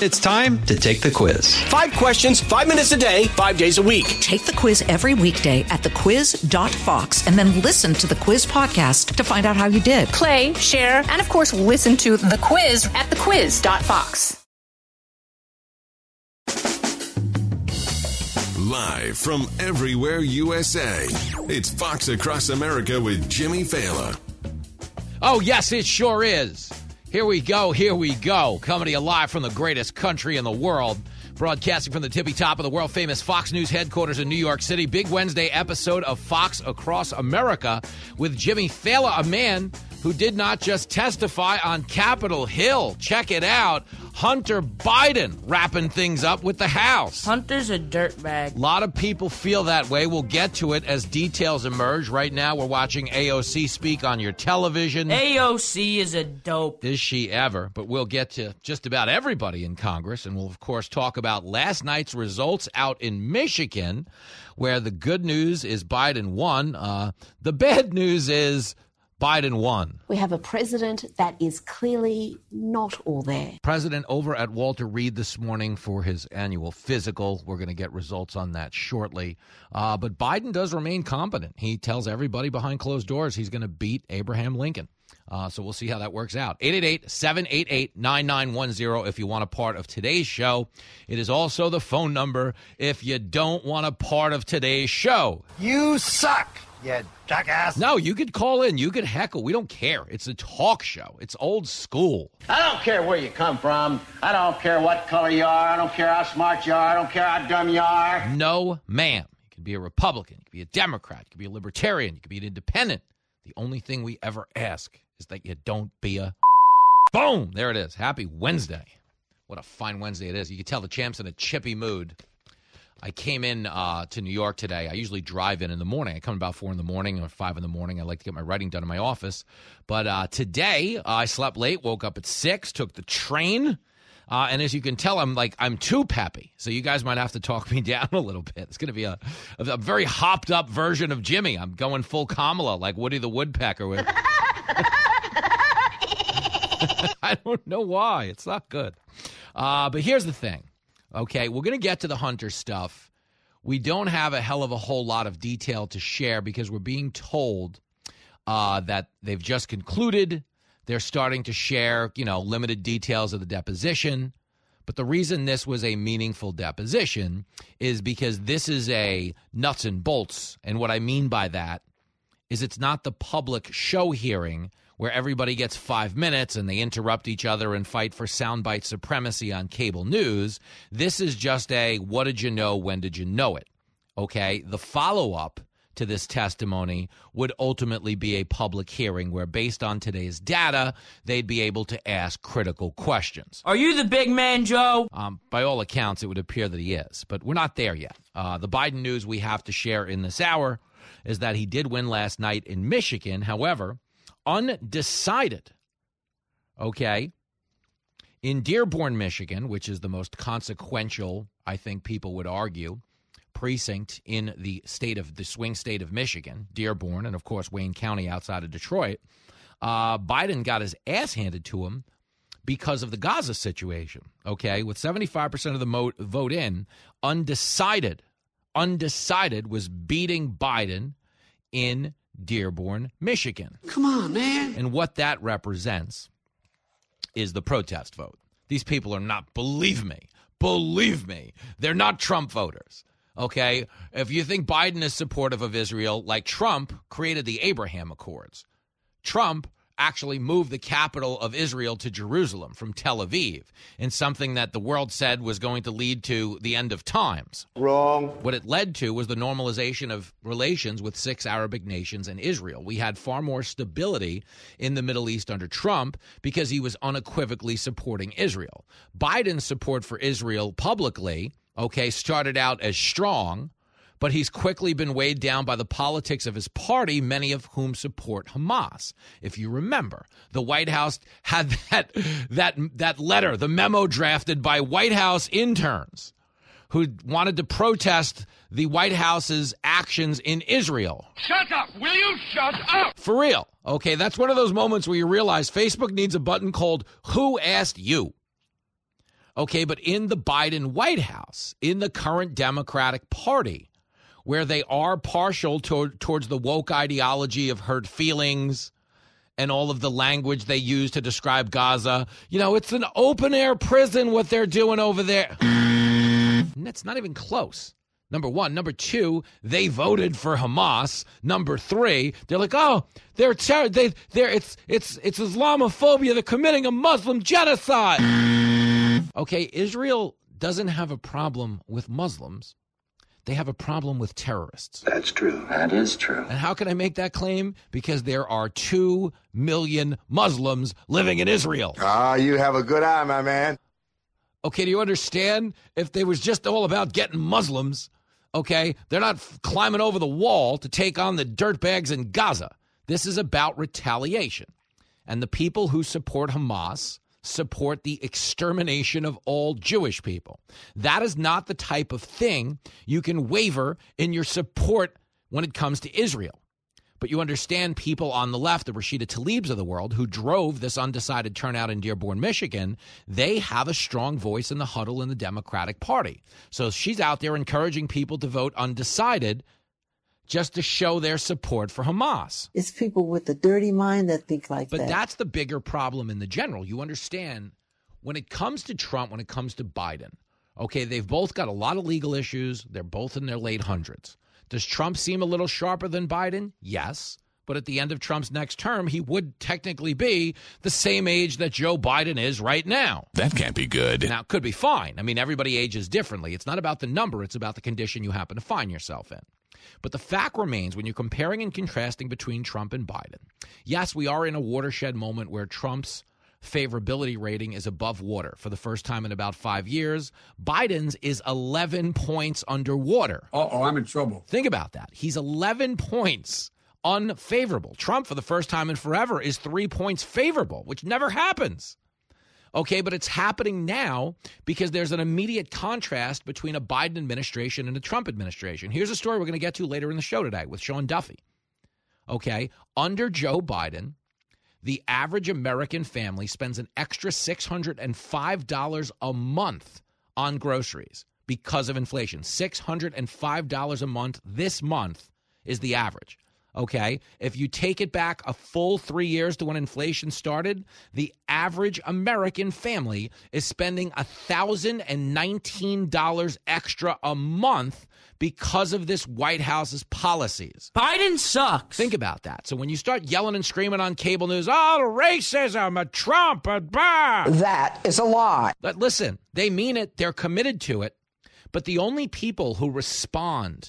It's time to take the quiz. 5 questions, 5 minutes a day, 5 days a week. Take the quiz every weekday at thequiz.fox and then listen to the quiz podcast to find out how you did. Play, share, and of course, listen to the quiz at thequiz.fox. Live from everywhere USA, it's Fox Across America with Jimmy Fallon. Oh, yes, it sure is. Here we go. Coming to you live from the greatest country in the world. Broadcasting from the tippy top of the world-famous Fox News headquarters in New York City. Big Wednesday episode of Fox Across America with Jimmy Fallon, a man who did not just testify on Capitol Hill. Check it out. Hunter Biden wrapping things up with the House. Hunter's a dirtbag. A lot of people feel that way. We'll get to it as details emerge. Right now, we're watching AOC speak on your television. AOC is a dope. Is she ever? But we'll get to just about everybody in Congress, and we'll, of course, talk about last night's results out in Michigan, where the good news is Biden won. The bad news is Biden won. We have a president that is clearly not all there. President over at Walter Reed this morning for his annual physical. We're going to get results on that shortly. But Biden does remain competent. He tells everybody behind closed doors he's going to beat Abraham Lincoln. So we'll see how that works out. 888-788-9910 if you want a part of today's show. It is also the phone number if you don't want a part of today's show. You suck, you jackass. No, you could call in. You could heckle. We don't care. It's a talk show. It's old school. I don't care where you come from. I don't care what color you are. I don't care how smart you are. I don't care how dumb you are. No, ma'am. You can be a Republican. You can be a Democrat. You can be a Libertarian. You can be an independent. The only thing we ever ask is that you don't be a boom. There it is. Happy Wednesday. What a fine Wednesday it is. You can tell the champ's in a chippy mood. I came in to New York today. I usually drive in the morning. I come about 4 in the morning or 5 in the morning. I like to get my writing done in my office. But today I slept late, woke up at 6, took the train. And as you can tell, I'm too peppy. So you guys might have to talk me down a little bit. It's going to be a very hopped up version of Jimmy. I'm going full Kamala, like Woody the Woodpecker with. I don't know why. It's not good. But here's the thing. Okay, we're going to get to the Hunter stuff. We don't have a hell of a whole lot of detail to share because we're being told that they've just concluded. They're starting to share, limited details of the deposition. But the reason this was a meaningful deposition is because this is a nuts and bolts. And what I mean by that is it's not the public show hearing where everybody gets 5 minutes and they interrupt each other and fight for soundbite supremacy on cable news. This is just a what did you know, when did you know it? Okay, the follow-up to this testimony would ultimately be a public hearing where, based on today's data, they'd be able to ask critical questions. Are you the big man, Joe? By all accounts, it would appear that he is, but we're not there yet. The Biden news we have to share in this hour is that he did win last night in Michigan. However, undecided, okay, in Dearborn, Michigan, which is the most consequential, I think people would argue, precinct in the swing state of Michigan, Dearborn, and of course Wayne County outside of Detroit, Biden got his ass handed to him because of the Gaza situation, okay? With 75% of the vote in, undecided was beating Biden in Dearborn, Michigan. Come on, man. And what that represents is the protest vote. These people are not, believe me, they're not Trump voters. Okay, if you think Biden is supportive of Israel, like Trump created the Abraham Accords. Trump actually moved the capital of Israel to Jerusalem from Tel Aviv in something that the world said was going to lead to the end of times. Wrong. What it led to was the normalization of relations with 6 Arabic nations and Israel. We had far more stability in the Middle East under Trump because he was unequivocally supporting Israel. Biden's support for Israel publicly, okay, started out as strong, but he's quickly been weighed down by the politics of his party, many of whom support Hamas. If you remember, the White House had that letter, the memo drafted by White House interns who wanted to protest the White House's actions in Israel. Shut up! Will you shut up? For real. Okay, that's one of those moments where you realize Facebook needs a button called Who Asked You? Okay, but in the Biden White House, in the current Democratic Party, where they are partial towards the woke ideology of hurt feelings and all of the language they use to describe Gaza. You know, it's an open-air prison, what they're doing over there. And that's not even close. Number one. Number two, they voted for Hamas. Number three, they're like, oh, it's Islamophobia. They're committing a Muslim genocide. Okay, Israel doesn't have a problem with Muslims. They have a problem with terrorists. That's true. That is true. And how can I make that claim? Because there are 2 million Muslims living in Israel. Ah, you have a good eye, my man. Okay, do you understand? If they was just all about getting Muslims, okay, they're not climbing over the wall to take on the dirtbags in Gaza. This is about retaliation. And the people who support Hamas support the extermination of all Jewish people. That is not the type of thing you can waver in your support when it comes to Israel. But you understand people on the left, the Rashida Tlaibs of the world, who drove this undecided turnout in Dearborn, Michigan, they have a strong voice in the huddle in the Democratic Party. So she's out there encouraging people to vote undecided just to show their support for Hamas. It's people with a dirty mind that think like that. But that's the bigger problem in the general. You understand, when it comes to Trump, when it comes to Biden, okay, they've both got a lot of legal issues. They're both in their late hundreds. Does Trump seem a little sharper than Biden? Yes. But at the end of Trump's next term, he would technically be the same age that Joe Biden is right now. That can't be good. Now, it could be fine. I mean, everybody ages differently. It's not about the number. It's about the condition you happen to find yourself in. But the fact remains, when you're comparing and contrasting between Trump and Biden, yes, we are in a watershed moment where Trump's favorability rating is above water for the first time in about 5 years. Biden's is 11 points underwater. Uh-oh, I'm in trouble. Think about that. He's 11 points unfavorable. Trump, for the first time in forever, is 3 points favorable, which never happens. Okay, but it's happening now because there's an immediate contrast between a Biden administration and a Trump administration. Here's a story we're going to get to later in the show today with Sean Duffy. Okay, under Joe Biden, the average American family spends an extra $605 a month on groceries because of inflation. $605 a month this month is the average. Okay, if you take it back a full 3 years to when inflation started, the average American family is spending $1,019 extra a month because of this White House's policies. Biden sucks. Think about that. So when you start yelling and screaming on cable news, oh, racism, a Trump, a bah. That is a lie. But listen, they mean it. They're committed to it. But the only people who respond,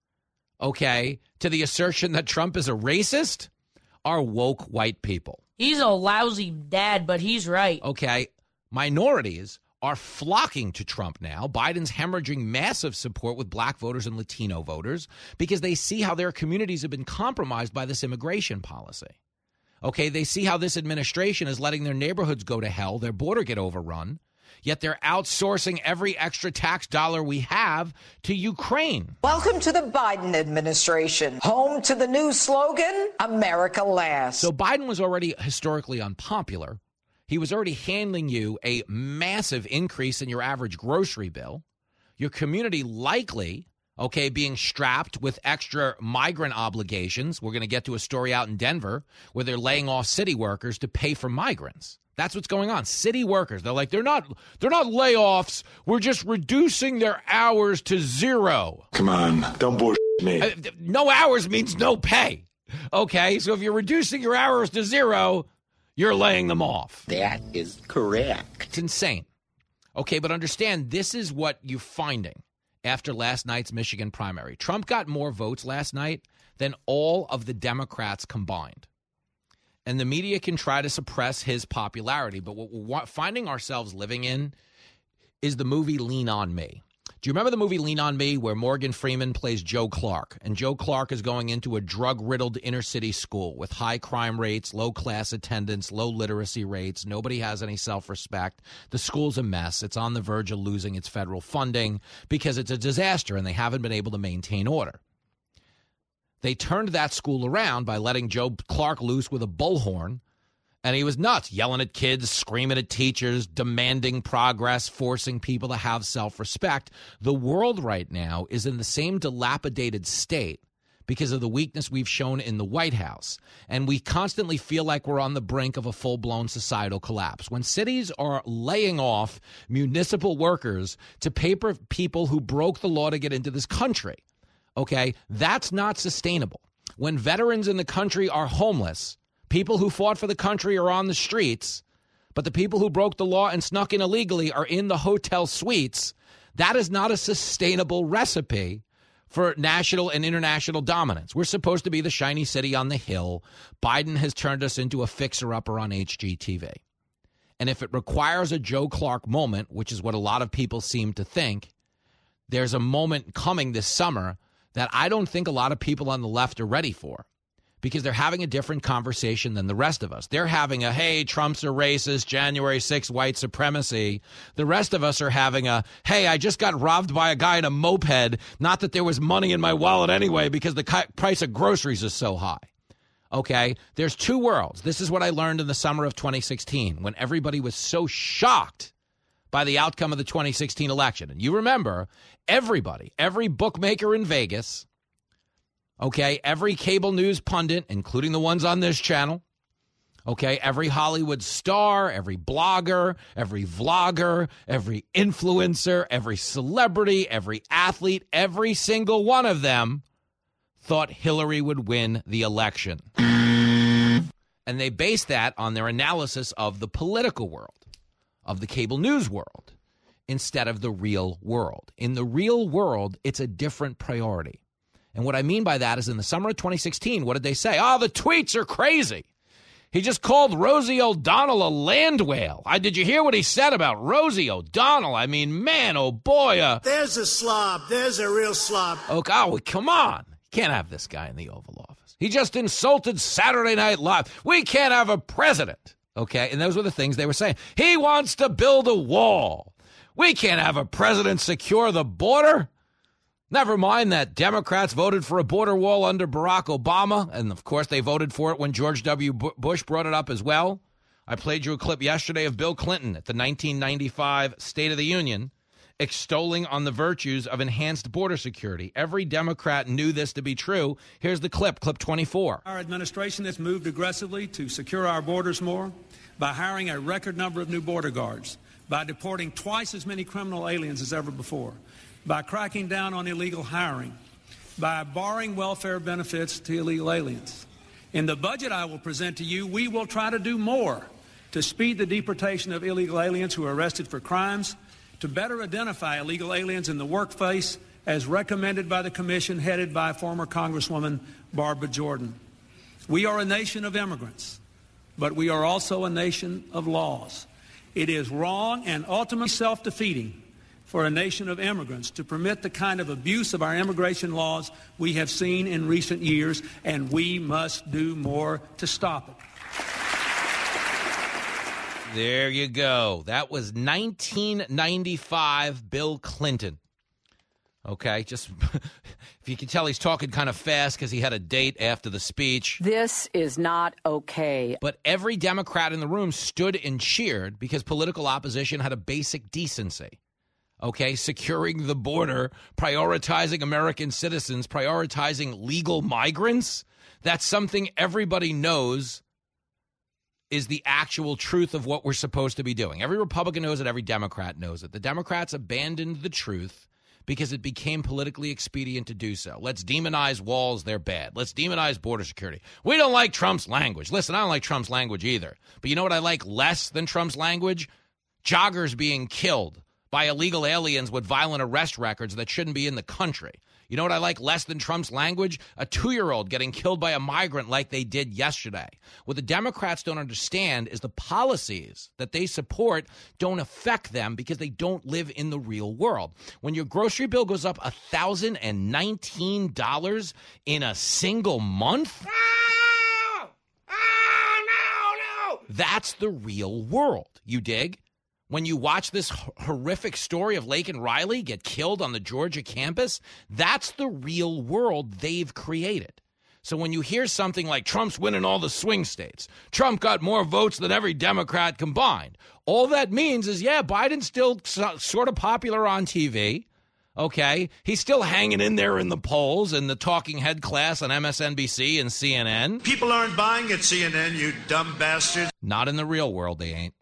okay, to the assertion that Trump is a racist are woke white people. He's a lousy dad, but he's right. Okay, minorities are flocking to Trump now. Biden's hemorrhaging massive support with black voters and Latino voters because they see how their communities have been compromised by this immigration policy. Okay, they see how this administration is letting their neighborhoods go to hell, their border get overrun, yet they're outsourcing every extra tax dollar we have to Ukraine. Welcome to the Biden administration. Home to the new slogan, America Last. So Biden was already historically unpopular. He was already handing you a massive increase in your average grocery bill. Your community likely, okay, being strapped with extra migrant obligations. We're going to get to a story out in Denver where they're laying off city workers to pay for migrants. That's what's going on. City workers, they're like, they're not layoffs. We're just reducing their hours to zero. Come on, don't bullshit me. No hours means no pay. Okay, so if you're reducing your hours to zero, you're laying them off. That is correct. It's insane. Okay, but understand, this is what you're finding after last night's Michigan primary. Trump got more votes last night than all of the Democrats combined. And the media can try to suppress his popularity. But what we're finding ourselves living in is the movie Lean On Me. Do you remember the movie Lean On Me where Morgan Freeman plays Joe Clark? And Joe Clark is going into a drug-riddled inner-city school with high crime rates, low-class attendance, low literacy rates. Nobody has any self-respect. The school's a mess. It's on the verge of losing its federal funding because it's a disaster and they haven't been able to maintain order. They turned that school around by letting Joe Clark loose with a bullhorn And he was nuts, yelling at kids, screaming at teachers, demanding progress, forcing people to have self-respect. The world right now is in the same dilapidated state because of the weakness we've shown in the White House. And we constantly feel like we're on the brink of a full-blown societal collapse. When cities are laying off municipal workers to pay for people who broke the law to get into this country, okay, that's not sustainable. When veterans in the country are homeless, people who fought for the country are on the streets, but the people who broke the law and snuck in illegally are in the hotel suites, that is not a sustainable recipe for national and international dominance. We're supposed to be the shiny city on the hill. Biden has turned us into a fixer-upper on HGTV. And if it requires a Joe Clark moment, which is what a lot of people seem to think, there's a moment coming this summer that I don't think a lot of people on the left are ready for, because they're having a different conversation than the rest of us. They're having a, hey, Trump's a racist, January 6th white supremacy. The rest of us are having a, hey, I just got robbed by a guy in a moped, not that there was money in my wallet anyway because the price of groceries is so high. Okay? There's two worlds. This is what I learned in the summer of 2016 when everybody was so shocked by the outcome of the 2016 election. And you remember, everybody, every bookmaker in Vegas, okay, every cable news pundit, including the ones on this channel, okay, every Hollywood star, every blogger, every vlogger, every influencer, every celebrity, every athlete, every single one of them thought Hillary would win the election. And they based that on their analysis of the political world, of the cable news world, instead of the real world. In the real world, it's a different priority. And what I mean by that is in the summer of 2016, what did they say? Oh, the tweets are crazy. He just called Rosie O'Donnell a land whale. Did you hear what he said about Rosie O'Donnell? I mean, man, oh boy. There's a slob. There's a real slob. Oh, come on. Can't have this guy in the Oval Office. He just insulted Saturday Night Live. We can't have a president. Okay, and those were the things they were saying. He wants to build a wall. We can't have a president secure the border. Never mind that Democrats voted for a border wall under Barack Obama, and of course they voted for it when George W. Bush brought it up as well. I played you a clip yesterday of Bill Clinton at the 1995 State of the Union extolling on the virtues of enhanced border security. Every Democrat knew this to be true. Here's the clip 24. Our administration has moved aggressively to secure our borders more by hiring a record number of new border guards, by deporting twice as many criminal aliens as ever before, by cracking down on illegal hiring, by barring welfare benefits to illegal aliens. In the budget I will present to you, we will try to do more to speed the deportation of illegal aliens who are arrested for crimes, to better identify illegal aliens in the workplace as recommended by the commission headed by former Congresswoman Barbara Jordan. We are a nation of immigrants, but we are also a nation of laws. It is wrong and ultimately self-defeating for a nation of immigrants to permit the kind of abuse of our immigration laws we have seen in recent years, and we must do more to stop it. There you go. That was 1995 Bill Clinton. Okay, just if you can tell he's talking kind of fast because he had a date after the speech. This is not okay. But every Democrat in the room stood and cheered because political opposition had a basic decency. Okay, securing the border, prioritizing American citizens, prioritizing legal migrants. That's something everybody knows is the actual truth of what we're supposed to be doing. Every Republican knows it. Every Democrat knows it. The Democrats abandoned the truth because it became politically expedient to do so. Let's demonize walls. They're bad. Let's demonize border security. We don't like Trump's language. Listen, I don't like Trump's language either. But you know what I like less than Trump's language? Joggers being killed by illegal aliens with violent arrest records that shouldn't be in the country. You know what I like less than Trump's language? A 2-year-old getting killed by a migrant like they did yesterday. What the Democrats don't understand is the policies that they support don't affect them because they don't live in the real world. When your grocery bill goes up $1,019 in a single month, no, that's the real world. You dig? When you watch this horrific story of Laken Riley get killed on the Georgia campus, that's the real world they've created. So when you hear something like Trump's winning all the swing states, Trump got more votes than every Democrat combined, all that means is, yeah, Biden's still sort of popular on TV. Okay, he's still hanging in there in the polls and the talking head class on MSNBC and CNN. People aren't buying at CNN, you dumb bastards. Not in the real world, they ain't.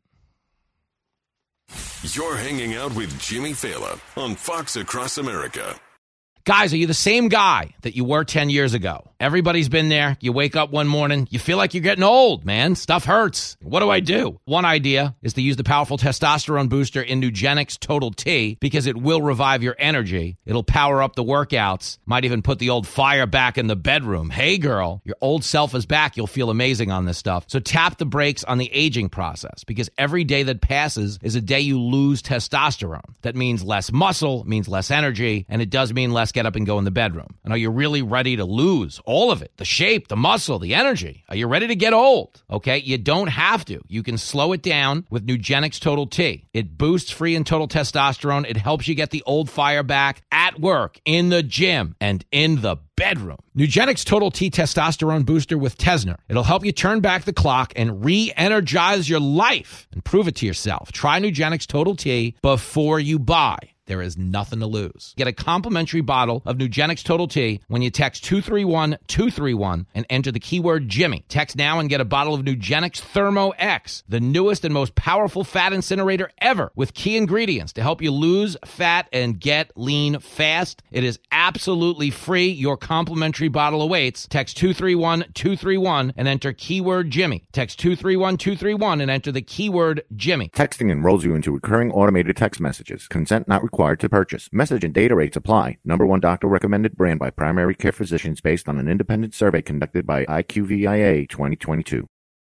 You're hanging out with Jimmy Fallon on Fox Across America. Guys, are you the same guy that you were 10 years ago? Everybody's been there. You wake up one morning, you feel like you're getting old, man. Stuff hurts. What do I do? One idea is to use the powerful testosterone booster in Nugenix Total T because it will revive your energy. It'll power up the workouts. Might even put the old fire back in the bedroom. Hey, girl, your old self is back. You'll feel amazing on this stuff. So tap the brakes on the aging process because every day that passes is a day you lose testosterone. That means less muscle, means less energy, and it does mean less get up and go in the bedroom. And are you really ready to lose all of it? The shape, the muscle, the energy. Are you ready to get old? Okay, you don't have to. You can slow it down with Nugenix Total T. It boosts free and total testosterone. It helps you get the old fire back at work, in the gym, and in the bedroom. Nugenix Total T Testosterone Booster with Tesner. It'll help you turn back the clock and re-energize your life and prove it to yourself. Try Nugenix Total T before you buy. There is nothing to lose. Get a complimentary bottle of Nugenix Total T when you text 231-231 and enter the keyword Jimmy. Text now and get a bottle of Nugenix Thermo X, the newest and most powerful fat incinerator ever, with key ingredients to help you lose fat and get lean fast. It is absolutely free. Your complimentary bottle awaits. Text 231-231 and enter keyword Jimmy. Text 231-231 and enter the keyword Jimmy. Texting enrolls you into recurring automated text messages. Consent not required to purchase. Message and data rates apply. Number one doctor recommended brand by primary care physicians based on an independent survey conducted by IQVIA 2022.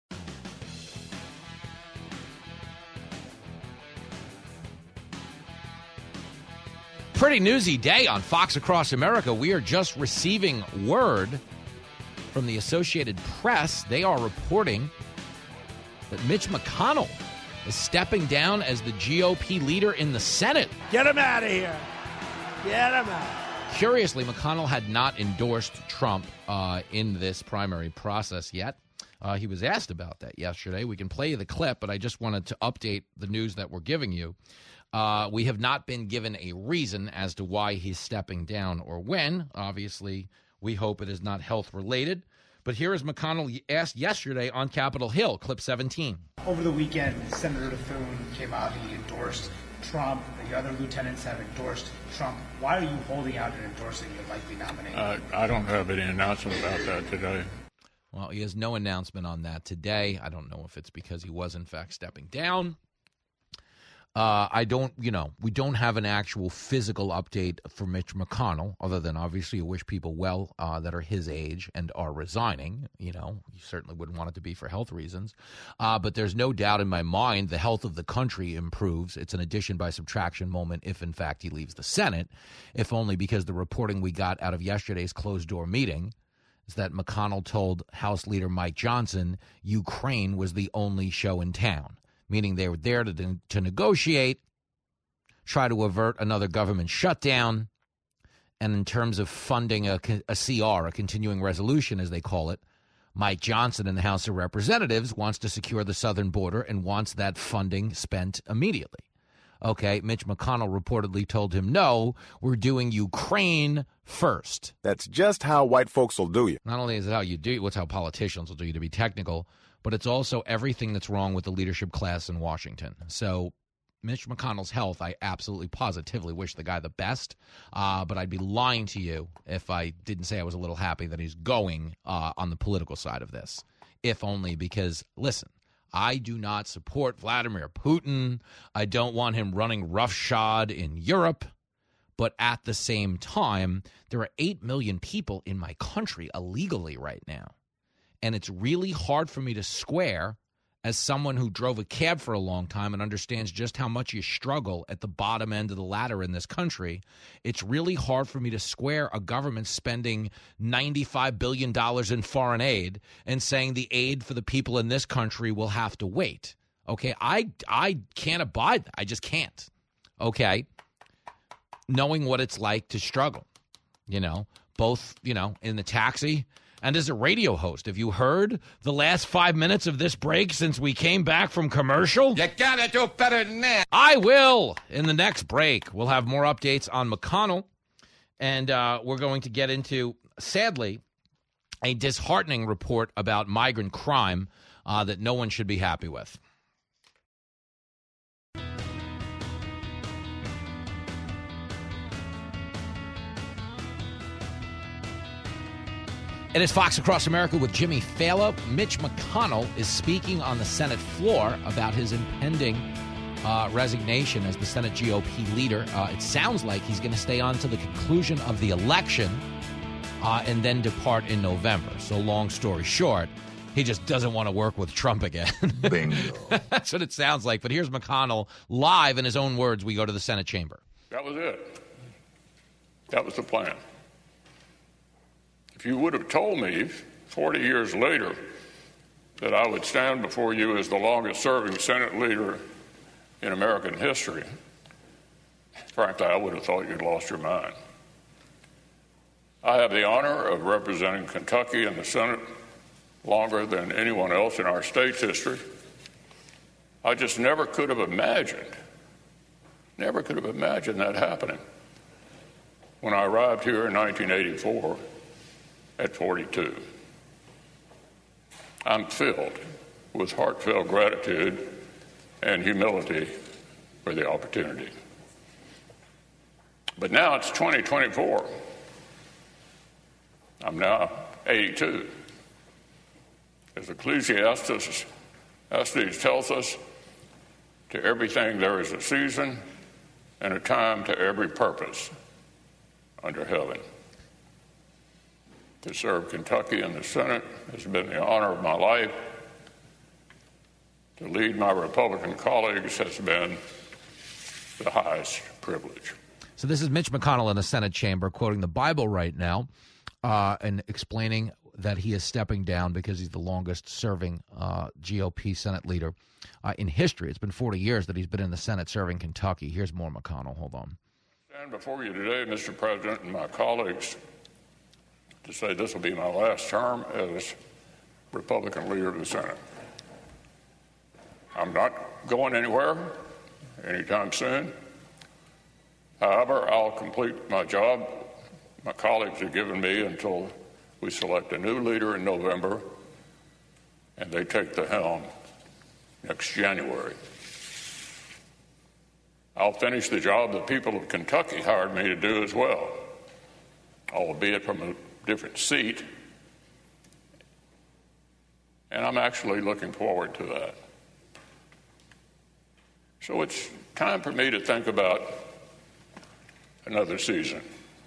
Pretty newsy day on Fox Across America. We are just receiving word from the Associated Press. They are reporting that Mitch McConnell is stepping down as the GOP leader in the Senate. Get him out of here. Get him out. Curiously, McConnell had not endorsed Trump in this primary process yet. He was asked about that yesterday. We can play you the clip, but I just wanted to update the news that we're giving you. We have not been given a reason as to why he's stepping down or when. Obviously, we hope it is not health-related. But here is McConnell asked yesterday on Capitol Hill, clip 17. Over the weekend, Senator DeFoon came out, he endorsed Trump. The other lieutenants have endorsed Trump. Why are you holding out and endorsing your likely nominee? I don't have any announcement about that today. Well, he has no announcement on that today. I don't know if it's because he was, in fact, stepping down. We don't have an actual physical update for Mitch McConnell, other than obviously you wish people well that are his age and are resigning. You certainly wouldn't want it to be for health reasons. But there's no doubt in my mind the health of the country improves. It's an addition by subtraction moment if, in fact, he leaves the Senate, if only because the reporting we got out of yesterday's closed-door meeting is that McConnell told House Leader Mike Johnson Ukraine was the only show in town, meaning they were there to negotiate, try to avert another government shutdown, and in terms of funding a CR, a continuing resolution, as they call it, Mike Johnson in the House of Representatives wants to secure the southern border and wants that funding spent immediately. Okay, Mitch McConnell reportedly told him, no, we're doing Ukraine first. That's just how white folks will do you. Not only is it how you do you, it's how politicians will do you, to be technical, but it's also everything that's wrong with the leadership class in Washington. So Mitch McConnell's health, I absolutely positively wish the guy the best, but I'd be lying to you if I didn't say I was a little happy that he's going on the political side of this, if only because, listen, I do not support Vladimir Putin. I don't want him running roughshod in Europe. But at the same time, there are 8 million people in my country illegally right now. And it's really hard for me to square, as someone who drove a cab for a long time and understands just how much you struggle at the bottom end of the ladder in this country, it's really hard for me to square a government spending $95 billion in foreign aid and saying the aid for the people in this country will have to wait. Okay, I can't abide that. I just can't. Okay, knowing what it's like to struggle, both, in the taxi And as a radio host, have you heard the last 5 minutes of this break since we came back from commercial? You gotta do better than that. I will. In the next break, we'll have more updates on McConnell. And we're going to get into, sadly, a disheartening report about migrant crime that no one should be happy with. It is Fox Across America with Jimmy Fallon. Mitch McConnell is speaking on the Senate floor about his impending resignation as the Senate GOP leader. It sounds like he's going to stay on to the conclusion of the election and then depart in November. So long story short, he just doesn't want to work with Trump again. Bingo. That's what it sounds like. But here's McConnell live in his own words. We go to the Senate chamber. That was it. That was the plan. If you would have told me 40 years later that I would stand before you as the longest-serving Senate leader in American history, frankly, I would have thought you'd lost your mind. I have the honor of representing Kentucky in the Senate longer than anyone else in our state's history. I just never could have imagined that happening when I arrived here in 1984 at 42. I'm filled with heartfelt gratitude and humility for the opportunity. But now it's 2024. I'm now 82. As Ecclesiastes tells us, to everything there is a season and a time to every purpose under heaven. To serve Kentucky in the Senate has been the honor of my life. To lead my Republican colleagues has been the highest privilege. So this is Mitch McConnell in the Senate chamber quoting the Bible right now and explaining that he is stepping down because he's the longest-serving GOP Senate leader in history. It's been 40 years that he's been in the Senate serving Kentucky. Here's more McConnell. Hold on. I stand before you today, Mr. President, and my colleagues, to say this will be my last term as Republican leader of the Senate. I'm not going anywhere anytime soon. However, I'll complete my job my colleagues have given me until we select a new leader in November and they take the helm next January. I'll finish the job the people of Kentucky hired me to do as well, albeit from a different seat, and I'm actually looking forward to that. So it's time for me to think about another season.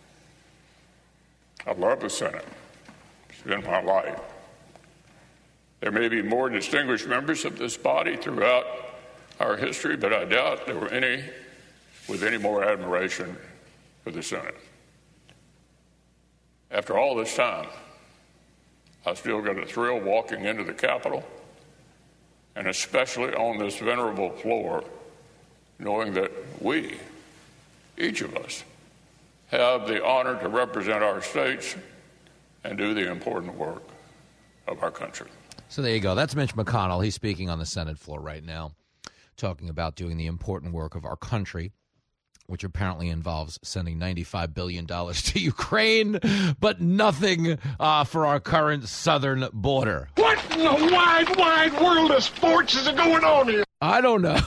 I love the Senate. It's been my life. There may be more distinguished members of this body throughout our history, but I doubt there were any with any more admiration for the Senate. After all this time, I still get a thrill walking into the Capitol, and especially on this venerable floor, knowing that we, each of us, have the honor to represent our states and do the important work of our country. So there you go. That's Mitch McConnell. He's speaking on the Senate floor right now, talking about doing the important work of our country, which apparently involves sending $95 billion to Ukraine, but nothing for our current southern border. What in the wide, wide world of sports is going on here? I don't know.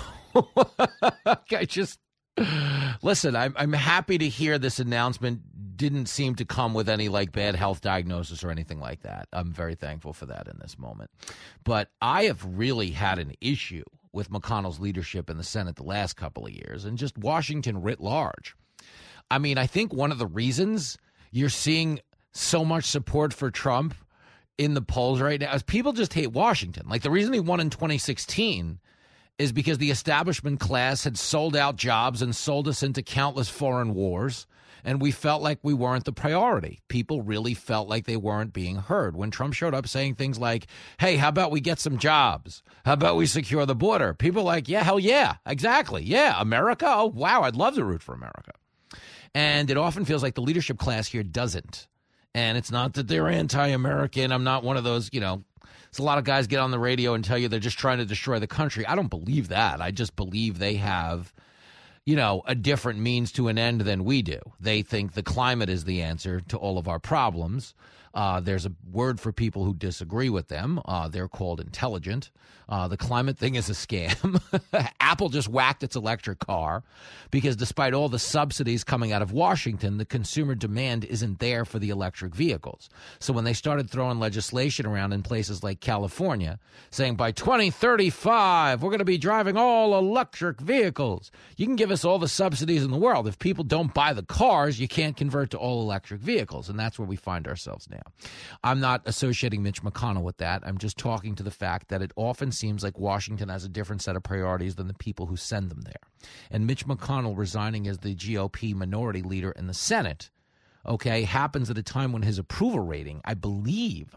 Listen, I'm happy to hear this announcement didn't seem to come with any bad health diagnosis or anything like that. I'm very thankful for that in this moment. But I have really had an issue with McConnell's leadership in the Senate the last couple of years and just Washington writ large. I mean, I think one of the reasons you're seeing so much support for Trump in the polls right now is people just hate Washington. The reason he won in 2016 is because the establishment class had sold out jobs and sold us into countless foreign wars, and we felt like we weren't the priority. People really felt like they weren't being heard. When Trump showed up saying things like, hey, how about we get some jobs? How about we secure the border? People were like, yeah, hell yeah, exactly. Yeah, America? Oh, wow, I'd love to root for America. And it often feels like the leadership class here doesn't. And it's not that they're anti-American. I'm not one of those, there's a lot of guys get on the radio and tell you they're just trying to destroy the country. I don't believe that. I just believe they have, a different means to an end than we do. They think the climate is the answer to all of our problems. There's a word for people who disagree with them. They're called intelligent. The climate thing is a scam. Apple just whacked its electric car because despite all the subsidies coming out of Washington, the consumer demand isn't there for the electric vehicles. So when they started throwing legislation around in places like California, saying by 2035, we're going to be driving all electric vehicles. You can give us all the subsidies in the world. If people don't buy the cars, you can't convert to all electric vehicles. And that's where we find ourselves now. I'm not associating Mitch McConnell with that. I'm just talking to the fact that it often seems like Washington has a different set of priorities than the people who send them there. And Mitch McConnell resigning as the GOP minority leader in the Senate, happens at a time when his approval rating, I believe,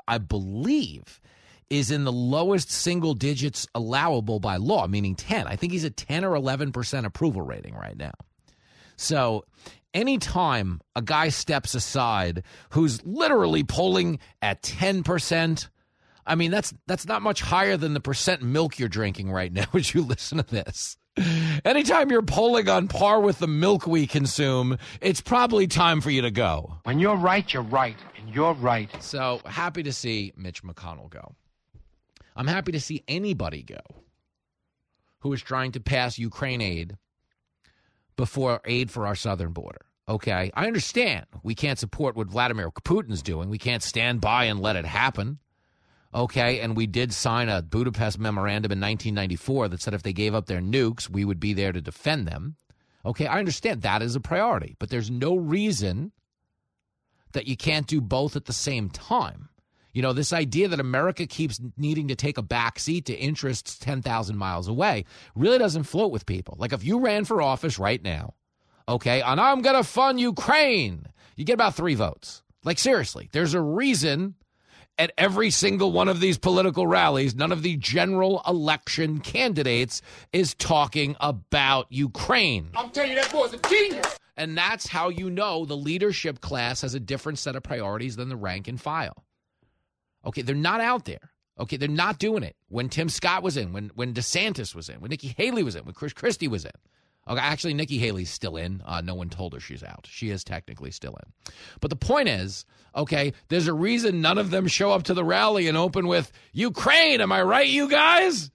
is in the lowest single digits allowable by law, meaning 10. I think he's at 10 or 11% approval rating right now. So anytime a guy steps aside who's literally polling at 10%, I mean, that's not much higher than the percent milk you're drinking right now as you listen to this. Anytime you're polling on par with the milk we consume, it's probably time for you to go. When you're right, you're right, and you're right. So happy to see Mitch McConnell go. I'm happy to see anybody go who is trying to pass Ukraine aid before aid for our southern border. Okay, I understand we can't support what Vladimir Putin's doing. We can't stand by and let it happen. Okay, and we did sign a Budapest memorandum in 1994 that said if they gave up their nukes, we would be there to defend them. Okay, I understand that is a priority, but there's no reason that you can't do both at the same time. This idea that America keeps needing to take a back seat to interests 10,000 miles away really doesn't float with people. Like if you ran for office right now, and I'm going to fund Ukraine, you get about 3 votes. Like seriously, there's a reason at every single one of these political rallies, none of the general election candidates is talking about Ukraine. I'm telling you, that boy's a genius. And that's how you know the leadership class has a different set of priorities than the rank and file. Okay, they're not out there. Okay, they're not doing it. When Tim Scott was in, when DeSantis was in, when Nikki Haley was in, when Chris Christie was in. Okay, actually, Nikki Haley's still in. No one told her she's out. She is technically still in. But the point is, there's a reason none of them show up to the rally and open with Ukraine. Am I right, you guys?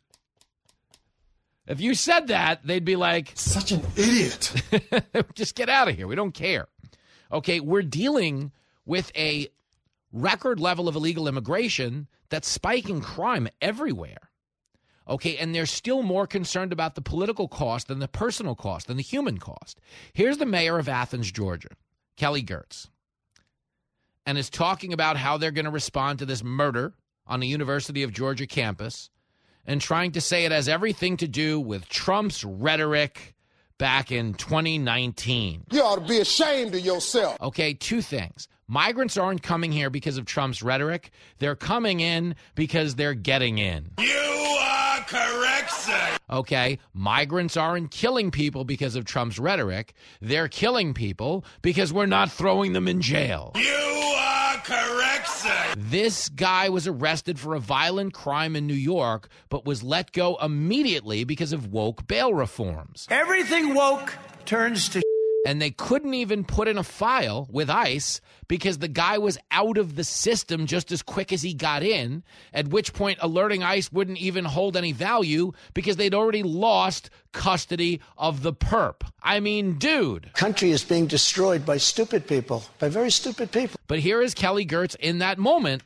If you said that, they'd be like, such an idiot. Just get out of here. We don't care. Okay, we're dealing with a record level of illegal immigration that's spiking crime everywhere. Okay, and they're still more concerned about the political cost than the personal cost, than the human cost. Here's the mayor of Athens, Georgia, Kelly Girtz, and is talking about how they're going to respond to this murder on the University of Georgia campus and trying to say it has everything to do with Trump's rhetoric back in 2019. You ought to be ashamed of yourself. Okay, 2 things. Migrants aren't coming here because of Trump's rhetoric. They're coming in because they're getting in. You are correct, sir. Okay, migrants aren't killing people because of Trump's rhetoric. They're killing people because we're not throwing them in jail. You are correct, sir. This guy was arrested for a violent crime in New York, but was let go immediately because of woke bail reforms. Everything woke turns to And they couldn't even put in a file with ICE because the guy was out of the system just as quick as he got in, at which point alerting ICE wouldn't even hold any value because they'd already lost custody of the perp. I mean, dude. Country is being destroyed by stupid people, by very stupid people. But here is Kelly Girtz in that moment,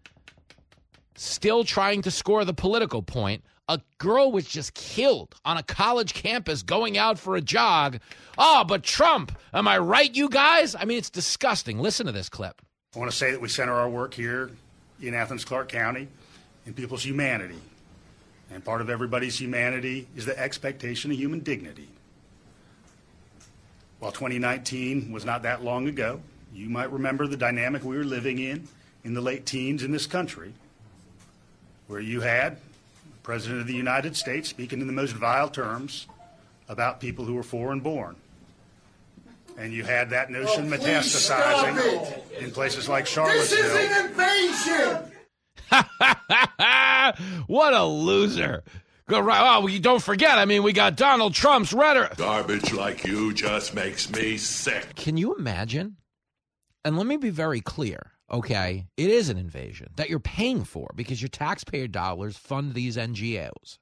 still trying to score the political point. A girl was just killed on a college campus going out for a jog. Oh, but Trump, am I right, you guys? I mean, it's disgusting. Listen to this clip. I want to say that we center our work here in Athens, Clarke County, in people's humanity. And part of everybody's humanity is the expectation of human dignity. While 2019 was not that long ago, you might remember the dynamic we were living in the late teens in this country, where you had the President of the United States speaking in the most vile terms about people who were foreign born. And you had that notion metastasizing in places like Charlottesville. This is an invasion! What a loser. Go right. Oh, well, you don't forget. I mean, we got Donald Trump's rhetoric. Garbage like you just makes me sick. Can you imagine? And let me be very clear, okay? It is an invasion that you're paying for because your taxpayer dollars fund these NGOs.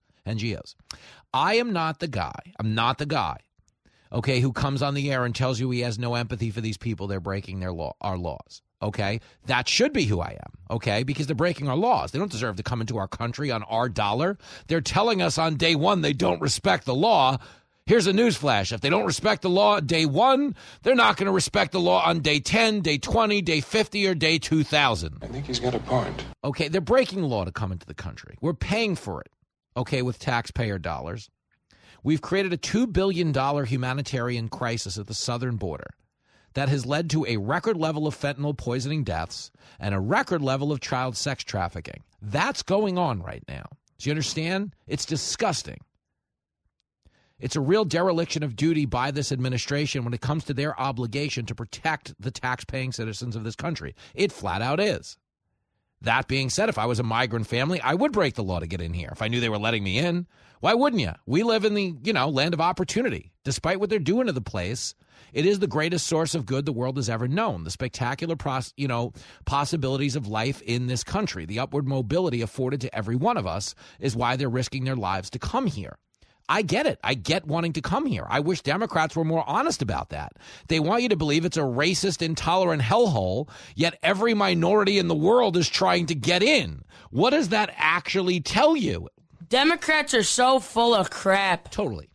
I am not the guy. I'm not the guy, okay, who comes on the air and tells you he has no empathy for these people. They're breaking our laws. Okay, that should be who I am, okay, because they're breaking our laws. They don't deserve to come into our country on our dollar. They're telling us on day one they don't respect the law. Here's a newsflash. If they don't respect the law day one, they're not going to respect the law on day 10, day 20, day 50, or day 2000. I think he's got a point. Okay, they're breaking the law to come into the country. We're paying for it, okay, with taxpayer dollars. We've created a $2 billion humanitarian crisis at the southern border that has led to a record level of fentanyl poisoning deaths and a record level of child sex trafficking. That's going on right now. Do you understand? It's disgusting. It's a real dereliction of duty by this administration when it comes to their obligation to protect the tax-paying citizens of this country. It flat out is. That being said, if I was a migrant family, I would break the law to get in here if I knew they were letting me in. Why wouldn't you? We live in the, land of opportunity. Despite what they're doing to the place, it is the greatest source of good the world has ever known. The spectacular, possibilities of life in this country, the upward mobility afforded to every one of us is why they're risking their lives to come here. I get it. I get wanting to come here. I wish Democrats were more honest about that. They want you to believe it's a racist, intolerant hellhole, yet every minority in the world is trying to get in. What does that actually tell you? Democrats are so full of crap. Totally.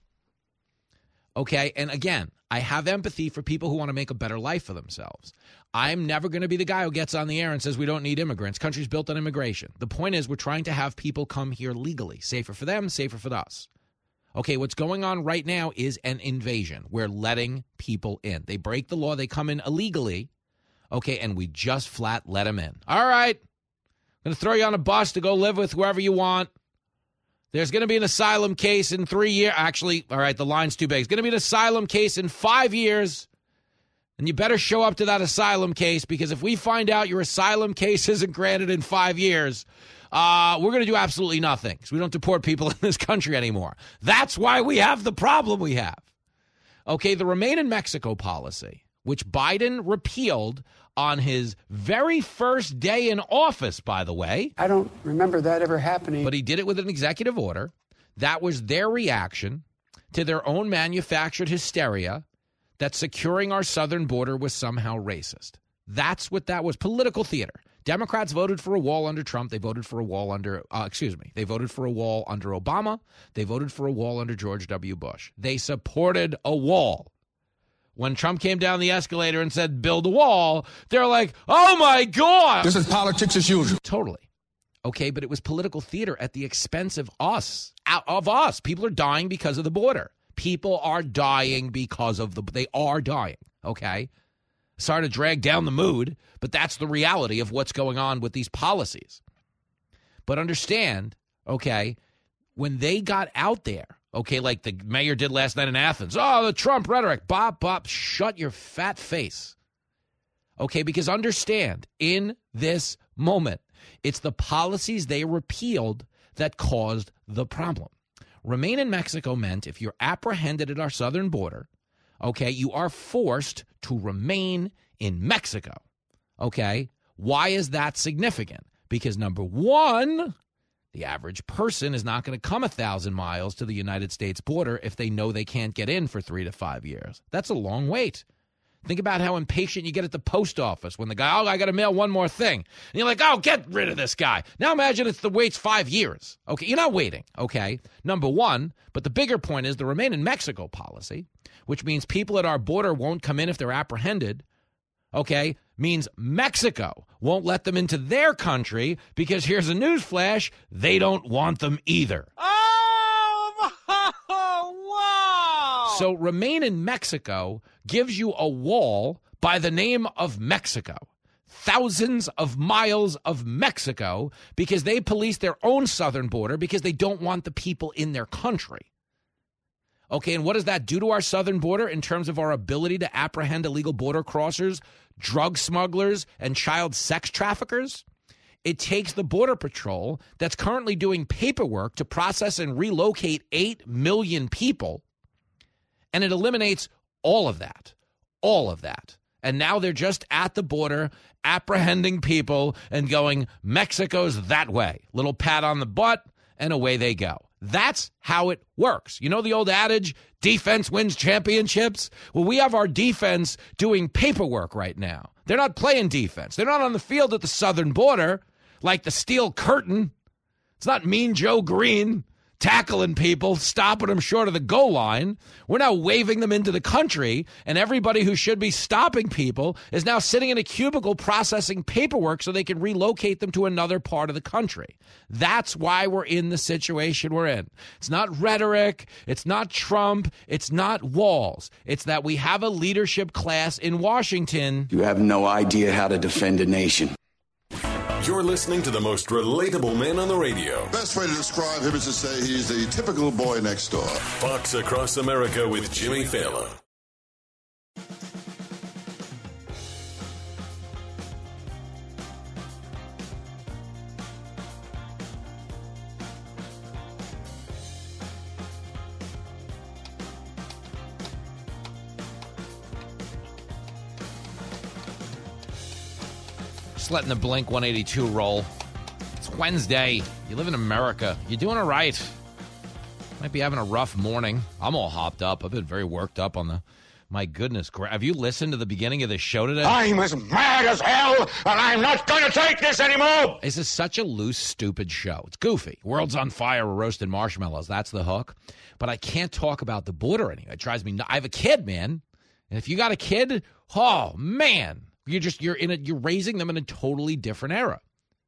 Okay, and again, I have empathy for people who want to make a better life for themselves. I'm never going to be the guy who gets on the air and says we don't need immigrants. Country's built on immigration. The point is we're trying to have people come here legally. Safer for them, safer for us. Okay, what's going on right now is an invasion. We're letting people in. They break the law. They come in illegally. Okay, and we just flat let them in. All right, I'm going to throw you on a bus to go live with whoever you want. There's going to be an asylum case in 3 years. Actually, all right, the line's too big. It's going to be an asylum case in 5 years. And you better show up to that asylum case because if we find out your asylum case isn't granted in 5 years, we're going to do absolutely nothing because we don't deport people in this country anymore. That's why we have the problem we have. Okay, the Remain in Mexico policy, which Biden repealed on his very first day in office, by the way. I don't remember that ever happening. But he did it with an executive order. That was their reaction to their own manufactured hysteria that securing our southern border was somehow racist. That's what that was, political theater. Democrats voted for a wall under Trump. They voted for a wall under, they voted for a wall under Obama. They voted for a wall under George W. Bush. They supported a wall. When Trump came down the escalator and said, build a wall, they're like, oh my God. This is politics as usual. Totally. Okay, but it was political theater at the expense of us. People are dying because of the border. People are dying because of they are dying, okay? Sorry to drag down the mood, but that's the reality of what's going on with these policies. But understand, okay, when they got out there, okay, like the mayor did last night in Athens, oh, the Trump rhetoric, bop, shut your fat face. Okay, because understand, in this moment, it's the policies they repealed that caused the problem. Remain in Mexico meant if you're apprehended at our southern border, okay, you are forced to remain in Mexico, okay? Why is that significant? Because, number one, the average person is not going to come 1,000 miles to the United States border if they know they can't get in for 3 to 5 years. That's a long wait. Think about how impatient you get at the post office when the guy, I got to mail one more thing. And you're like, get rid of this guy. Now imagine it's the wait's 5 years. Okay, you're not waiting, okay? Number one, but the bigger point is the Remain in Mexico policy, which means people at our border won't come in if they're apprehended, okay, means Mexico won't let them into their country because here's a news flash, they don't want them either. Wow! So Remain in Mexico gives you a wall by the name of Mexico. Thousands of miles of Mexico because they police their own southern border because they don't want the people in their country. Okay, and what does that do to our southern border in terms of our ability to apprehend illegal border crossers, drug smugglers, and child sex traffickers? It takes the Border Patrol that's currently doing paperwork to process and relocate 8 million people, and it eliminates all of that. All of that. And now they're just at the border apprehending people and going, Mexico's that way. Little pat on the butt, and away they go. That's how it works. You know the old adage, defense wins championships? Well, we have our defense doing paperwork right now. They're not playing defense. They're not on the field at the southern border like the Steel Curtain. It's not Mean Joe Green tackling people, stopping them short of the goal line. We're now waving them into the country, and everybody who should be stopping people is now sitting in a cubicle processing paperwork so they can relocate them to another part of the country. That's why we're in the situation we're in. It's not rhetoric. It's not Trump. It's not walls. It's that we have a leadership class in Washington. You have no idea how to defend a nation. You're listening to the most relatable man on the radio. Best way to describe him is to say he's the typical boy next door. Fox Across America with Jimmy Fallon. Letting the Blink 182 roll. It's Wednesday. You live in America. You're doing all right. Might be having a rough morning. I'm all hopped up. I've been very worked up on the... My goodness. Have you listened to the beginning of the show today? I'm as mad as hell, and I'm not going to take this anymore. This is such a loose, stupid show. It's goofy. World's on fire. We're roasting marshmallows. That's the hook. But I can't talk about the border anymore. It drives me nuts. I have a kid, man. And if you got a kid, oh, man. You're raising them in a totally different era.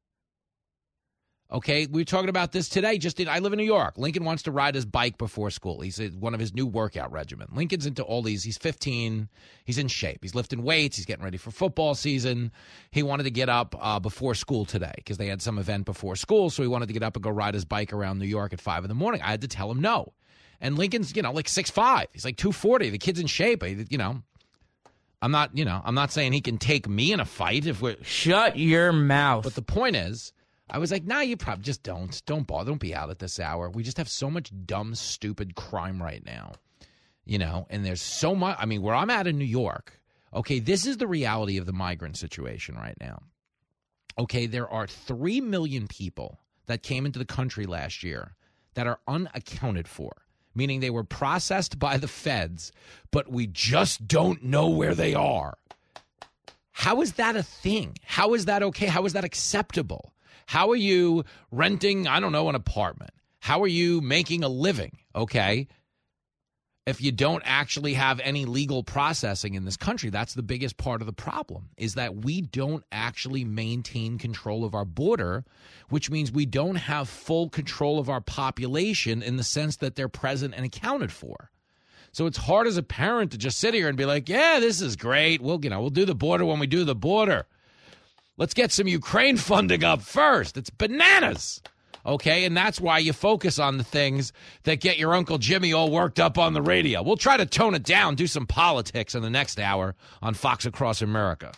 Okay, we were talking about this today. I live in New York. Lincoln wants to ride his bike before school. He's one of his new workout regimen. Lincoln's into all these. He's 15. He's in shape. He's lifting weights. He's getting ready for football season. He wanted to get up before school today because they had some event before school, so he wanted to get up and go ride his bike around New York at 5 in the morning. I had to tell him no. And Lincoln's, like 6'5". He's like 240. The kid's in shape. I'm not saying he can take me in a fight if we're... Shut your mouth. But the point is, I was like, you probably just don't bother. Don't be out at this hour. We just have so much dumb, stupid crime right now, and there's so much. I mean, where I'm at in New York, okay, this is the reality of the migrant situation right now. Okay, there are 3 million people that came into the country last year that are unaccounted for. Meaning they were processed by the feds, but we just don't know where they are. How is that a thing? How is that okay? How is that acceptable? How are you renting, an apartment? How are you making a living, okay? If you don't actually have any legal processing in this country, that's the biggest part of the problem, is that we don't actually maintain control of our border, which means we don't have full control of our population in the sense that they're present and accounted for. So it's hard as a parent to just sit here and be like, yeah, this is great. We'll do the border when we do the border. Let's get some Ukraine funding up first. It's bananas. Okay, and that's why you focus on the things that get your Uncle Jimmy all worked up on the radio. We'll try to tone it down, do some politics in the next hour on Fox Across America.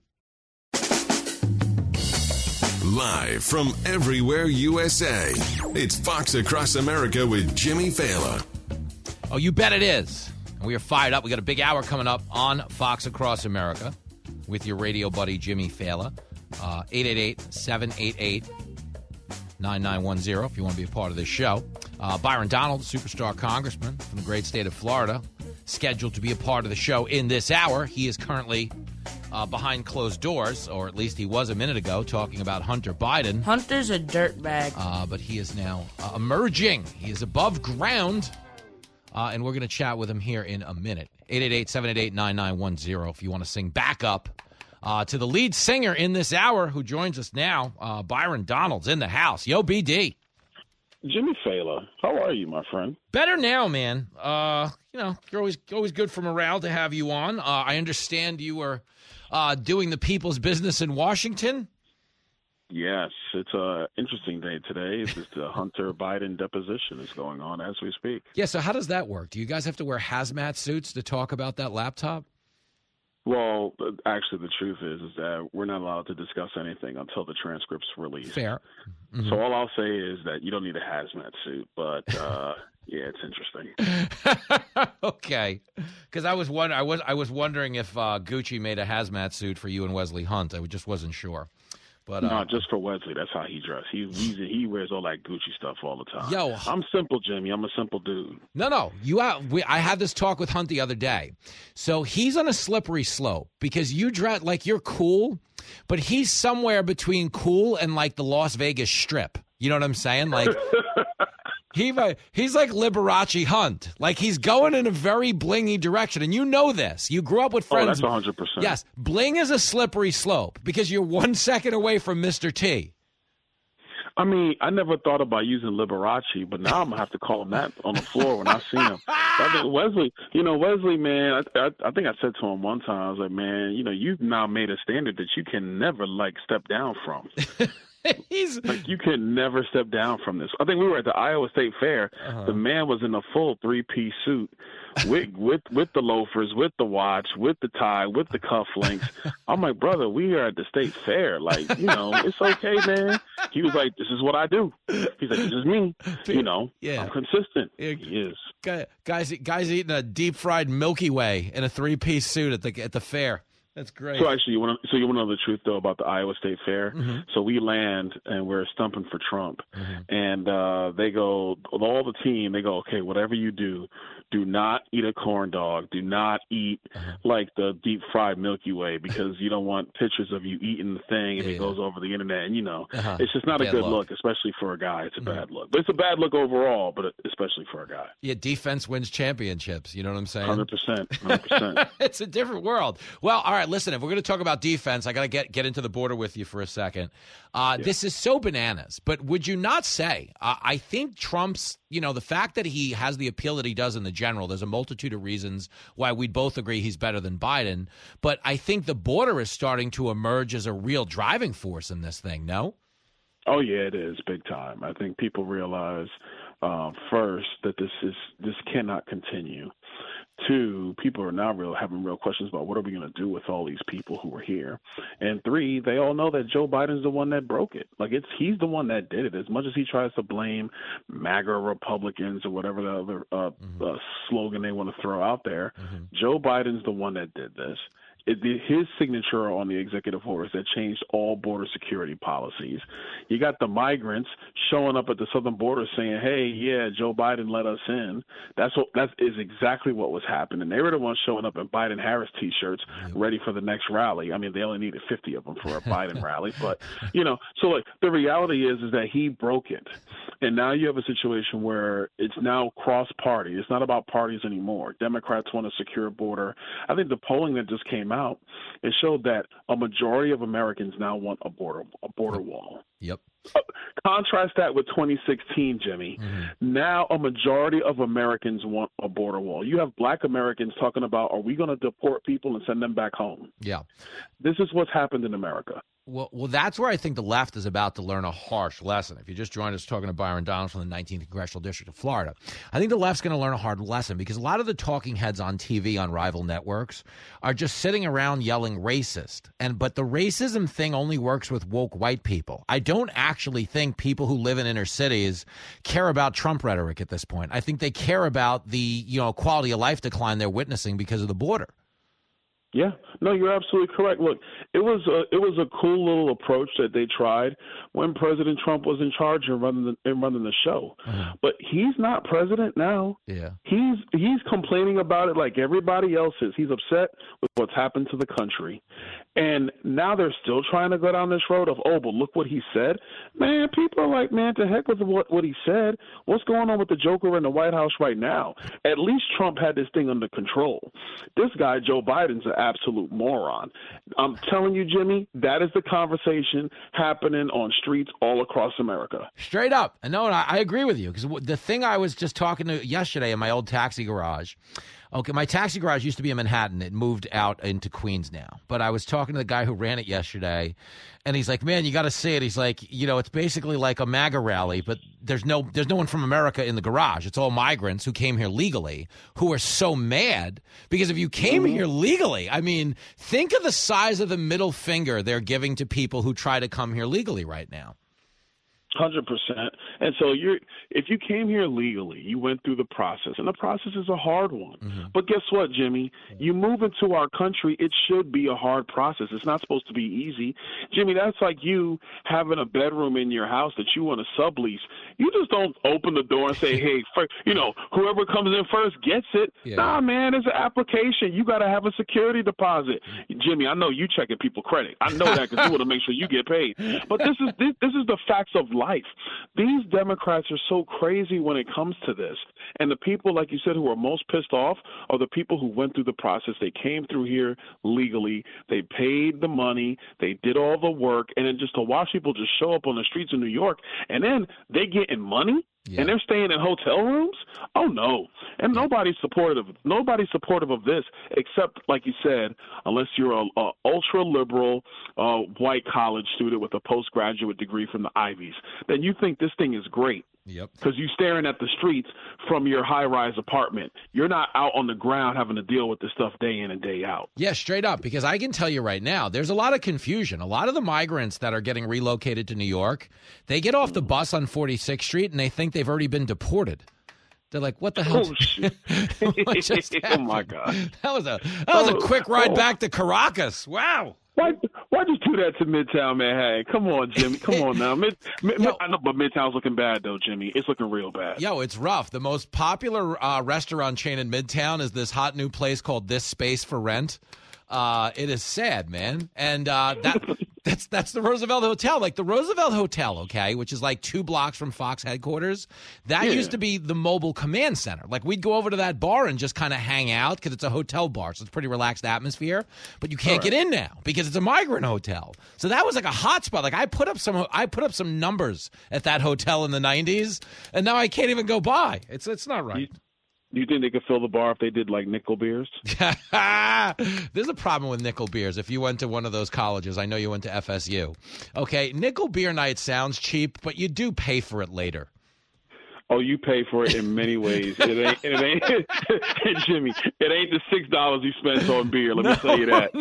Live from everywhere USA, it's Fox Across America with Jimmy Fallon. Oh, you bet it is. We are fired up. We got a big hour coming up on Fox Across America with your radio buddy Jimmy Fallon. 888-788-9910 if you want to be a part of this show. Byron Donald, superstar congressman from the great state of Florida, scheduled to be a part of the show in this hour. He is currently behind closed doors, or at least he was a minute ago, talking about Hunter Biden. Hunter's a dirtbag. But he is now emerging. He is above ground, and we're going to chat with him here in a minute. 888-788-9910 if you want to sing backup to the lead singer in this hour who joins us now. Byron Donald's in the house. Yo, BD. Jimmy Fallon, how are you, my friend? Better now, man. You're always good for morale to have you on. I understand you were doing the people's business in Washington. Yes, it's an interesting day today. It's just the Hunter Biden deposition is going on as we speak. Yeah, so how does that work? Do you guys have to wear hazmat suits to talk about that laptop? Well, actually, the truth is that we're not allowed to discuss anything until the transcript's released. Fair. Mm-hmm. So all I'll say is that you don't need a hazmat suit, but yeah, it's interesting. Okay, because I was wondering if Gucci made a hazmat suit for you and Wesley Hunt. I just wasn't sure. But no, just for Wesley. That's how he dressed. He wears all that Gucci stuff all the time. Yo, I'm simple, Jimmy. I'm a simple dude. No. I had this talk with Hunt the other day. So he's on a slippery slope because you dress like you're cool, but he's somewhere between cool and like the Las Vegas Strip. You know what I'm saying? Like he's like Liberace Hunt. Like he's going in a very blingy direction, and you know this. You grew up with friends. Oh, that's 100%. Yes, bling is a slippery slope because you're 1 second away from Mr. T. I mean, I never thought about using Liberace, but now I'm going to have to call him that on the floor when I see him. I think Wesley, man, I think I said to him one time, I was like, man, you've now made a standard that you can never, step down from. You can never step down from this. I think we were at the Iowa State Fair. Uh-huh. The man was in a full 3-piece suit with the loafers, with the watch, with the tie, with the cufflinks. I'm like, brother, we are at the state fair. It's okay, man. He was like, this is what I do. He's like, this is me. Yeah. I'm consistent. He is. Guys eating a deep fried Milky Way in a 3-piece suit at the fair. That's great. So actually, you want to know the truth though about the Iowa State Fair? Mm-hmm. So we land and we're stumping for Trump, mm-hmm. and they go, all the team. They go, okay, whatever you do not eat a corn dog. Do not eat the deep fried Milky Way because you don't want pictures of you eating the thing and it goes over the internet. And it's just not a good look, especially for a guy. It's a bad look, but it's a bad look overall, but especially for a guy. Yeah, defense wins championships. You know what I'm saying? 100%. It's a different world. Well, all right. Listen, if we're going to talk about defense, I got to get into the border with you for a second. This is so bananas, but would you not say, I think Trump's, the fact that he has the appeal that he does in the general, there's a multitude of reasons why we'd both agree he's better than Biden, but I think the border is starting to emerge as a real driving force in this thing, no? Oh, yeah, it is big time. I think people realize, first, that this cannot continue. 2, people are now having real questions about what are we going to do with all these people who are here. And 3, they all know that Joe Biden's the one that broke it. He's the one that did it. As much as he tries to blame MAGA Republicans or whatever the other slogan they want to throw out there, Joe Biden's the one that did this. His signature on the executive orders that changed all border security policies. You got the migrants showing up at the southern border saying, hey, yeah, Joe Biden let us in. That is exactly what was happening. They were the ones showing up in Biden-Harris T-shirts ready for the next rally. I mean, they only needed 50 of them for a Biden rally. But, so the reality is that he broke it. And now you have a situation where it's now cross-party. It's not about parties anymore. Democrats want a secure border. I think the polling that just came out, it showed that a majority of Americans now want a border wall. Yep. Contrast that with 2016, Jimmy. Mm-hmm. Now a majority of Americans want a border wall. You have black Americans talking about, are we going to deport people and send them back home? Yeah. This is what's happened in America. Well, that's where I think the left is about to learn a harsh lesson. If you just joined us talking to Byron Donalds from the 19th Congressional District of Florida, I think the left's going to learn a hard lesson because a lot of the talking heads on TV on rival networks are just sitting around yelling racist. But the racism thing only works with woke white people. I don't actually think people who live in inner cities care about Trump rhetoric at this point. I think they care about the quality of life decline they're witnessing because of the border. Yeah, no, you're absolutely correct. Look, it was a cool little approach that they tried when President Trump was in charge and running the show. Mm-hmm. But he's not president now. Yeah, he's complaining about it like everybody else is. He's upset with what's happened to the country, and now they're still trying to go down this road of, oh, but look what he said. Man, people are like, man, to heck with what he said. What's going on with the Joker in the White House right now? At least Trump had this thing under control. This guy, Joe Biden's an absolute moron. I'm telling you, Jimmy, that is the conversation happening on streets all across America. Straight up. No, I agree with you because the thing I was just talking to yesterday in my old taxi garage, Okay, my taxi garage used to be in Manhattan. It moved out into Queens now. But I was talking to the guy who ran it yesterday, and he's like, man, you got to see it. He's like, it's basically like a MAGA rally, but there's no one from America in the garage. It's all migrants who came here legally who are so mad because if you came here legally, I mean, think of the size of the middle finger they're giving to people who try to come here legally right now. 100%. And so if you came here legally, you went through the process, and the process is a hard one. Mm-hmm. But guess what, Jimmy? You move into our country, it should be a hard process. It's not supposed to be easy. Jimmy, that's like you having a bedroom in your house that you want to sublease. You just don't open the door and say, hey, whoever comes in first gets it. Yeah. Nah, man, it's an application. You got to have a security deposit. Jimmy, I know you checking people credit. I know that because you want to make sure you get paid. But this is the facts of life. These Democrats are so crazy when it comes to this. And the people, like you said, who are most pissed off are the people who went through the process. They came through here legally. They paid the money. They did all the work. And then just to watch people just show up on the streets of New York, and then they getting money? Yeah. And they're staying in hotel rooms? Oh, no. And nobody's supportive of this except, like you said, unless you're a ultra-liberal white college student with a postgraduate degree from the Ivies. Then you think this thing is great. Yep. Because you're staring at the streets from your high-rise apartment. You're not out on the ground having to deal with this stuff day in and day out. Yeah, straight up. Because I can tell you right now, there's a lot of confusion. A lot of the migrants that are getting relocated to New York, they get off the bus on 46th Street and they think they've already been deported. They're like, what the hell? Oh, shit. Oh, my God. That was a quick ride back to Caracas. Wow. Why just do that to Midtown Manhattan? Come on, Jimmy. Come on now. I know, but Midtown's looking bad, though, Jimmy. It's looking real bad. Yo, it's rough. The most popular restaurant chain in Midtown is this hot new place called This Space for Rent. It is sad, man. And that's the Roosevelt Hotel. Like the Roosevelt Hotel, okay, which is like 2 blocks from Fox headquarters. That used to be the mobile command center. Like we'd go over to that bar and just kind of hang out because it's a hotel bar, so it's a pretty relaxed atmosphere. But you can't get in now because it's a migrant hotel. So that was like a hot spot. Like I put up some numbers at that hotel in the 90s, and now I can't even go by. It's not right. Do you think they could fill the bar if they did like nickel beers? There's a problem with nickel beers. If you went to one of those colleges, I know you went to FSU. Okay, nickel beer night sounds cheap, but you do pay for it later. Oh, you pay for it in many ways. It ain't Jimmy. It ain't the $6 you spent on beer. Let me tell you that.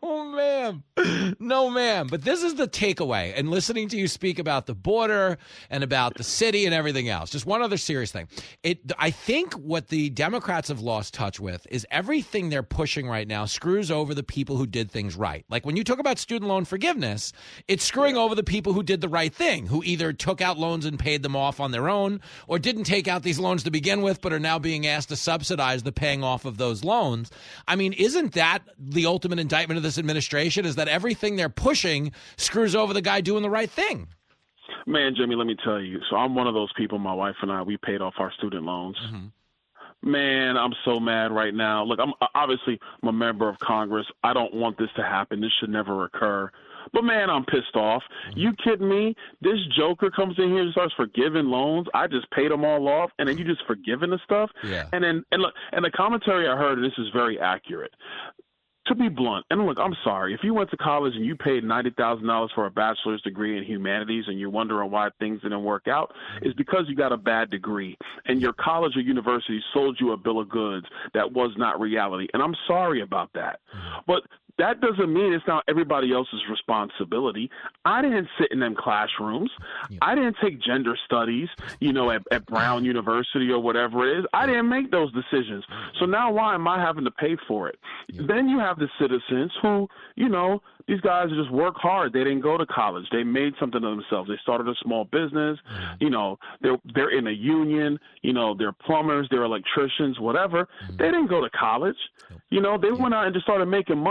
No, ma'am. But this is the takeaway. And listening to you speak about the border and about the city and everything else. Just one other serious thing. I think what the Democrats have lost touch with is everything they're pushing right now screws over the people who did things right. Like when you talk about student loan forgiveness, it's screwing over the people who did the right thing, who either took out loans and paid them off on their own or didn't take out these loans to begin with, but are now being asked to subsidize the paying off of those loans. I mean, isn't that the ultimate indictment of this administration, is that everything they're pushing screws over the guy doing the right thing? Man, Jimmy, let me tell you. So I'm one of those people, my wife and I, we paid off our student loans. Mm-hmm. Man, I'm so mad right now. Look, I'm a member of Congress. I don't want this to happen. This should never occur. But, man, I'm pissed off. Mm-hmm. You kidding me? This joker comes in here and starts forgiving loans. I just paid them all off, and then you just forgiving the stuff? Yeah. And the commentary I heard, and this is very accurate. To be blunt, and look, I'm sorry. If you went to college and you paid $90,000 for a bachelor's degree in humanities and you're wondering why things didn't work out, it's because you got a bad degree and your college or university sold you a bill of goods that was not reality. And I'm sorry about that. But that doesn't mean it's not everybody else's responsibility. I didn't sit in them classrooms. Yeah. I didn't take gender studies, at Brown University or whatever it is. I didn't make those decisions. So now why am I having to pay for it? Yeah. Then you have the citizens who, these guys just work hard. They didn't go to college. They made something of themselves. They started a small business. They're in a union. They're plumbers. They're electricians, whatever. They didn't go to college. They went out and just started making money and did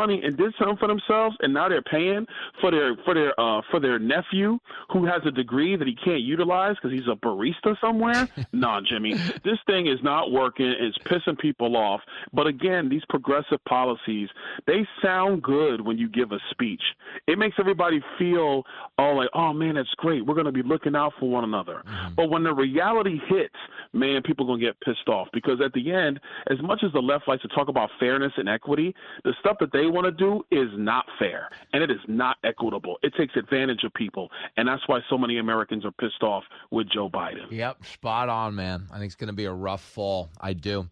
did something for themselves, and now they're paying for their nephew who has a degree that he can't utilize because he's a barista somewhere. Nah, Jimmy, this thing is not working. It's pissing people off. But again, these progressive policies, they sound good when you give a speech. It makes everybody feel like, oh man, that's great. We're going to be looking out for one another. But when the reality hits, man, people are going to get pissed off, because at the end, as much as the left likes to talk about fairness and equity, the stuff that they want to do is not fair, and it is not equitable. It takes advantage of people, and that's why so many Americans are pissed off with Joe Biden. Yep, spot on, man. I think it's going to be a rough fall. I do.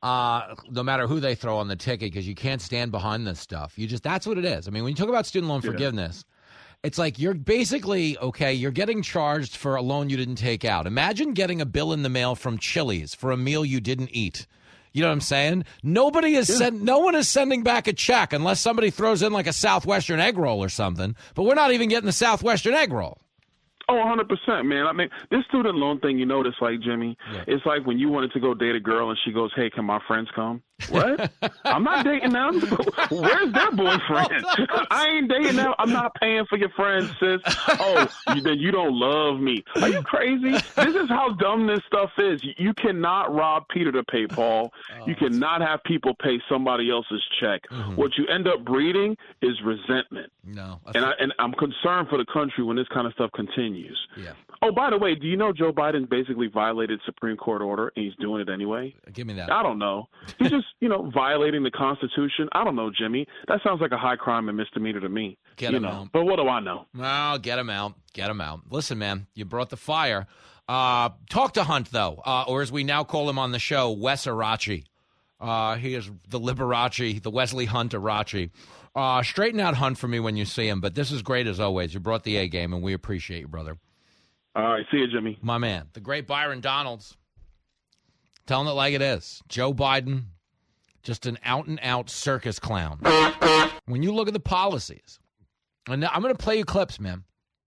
No matter who they throw on the ticket, because you can't stand behind this stuff. That's what it is. I mean, when you talk about student loan forgiveness, it's like you're basically, you're getting charged for a loan you didn't take out. Imagine getting a bill in the mail from Chili's for a meal you didn't eat. You know what I'm saying? No one is sending back a check unless somebody throws in like a Southwestern egg roll or something. But we're not even getting the Southwestern egg roll. Oh, 100%, man. I mean, this student loan thing, it's like, Jimmy, it's like when you wanted to go date a girl and she goes, hey, can my friends come? What? I'm not dating them. Where's their boyfriend? I ain't dating them. I'm not paying for your friends, sis. Oh, then you don't love me. Are you crazy? This is how dumb this stuff is. You cannot rob Peter to pay Paul. You cannot have people pay somebody else's check. What you end up breeding is resentment. No. And I'm concerned for the country when this kind of stuff continues. Yeah. Oh, by the way, do you know Joe Biden basically violated Supreme Court order, and he's doing it anyway? Give me that. I don't know. He's just, violating the Constitution. I don't know, Jimmy. That sounds like a high crime and misdemeanor to me. Get him out. But what do I know? Well, get him out. Get him out. Listen, man, you brought the fire. Talk to Hunt, though, or as we now call him on the show, Wes Arachi. He is the Liberace, the Wesley Hunt Arachi. Straighten out Hunt for me when you see him, but this is great as always. You brought the A game, and we appreciate you, brother. All right, see you, Jimmy. My man, the great Byron Donalds. Telling it like it is. Joe Biden, just an out-and-out circus clown. When you look at the policies, and I'm going to play you clips, man.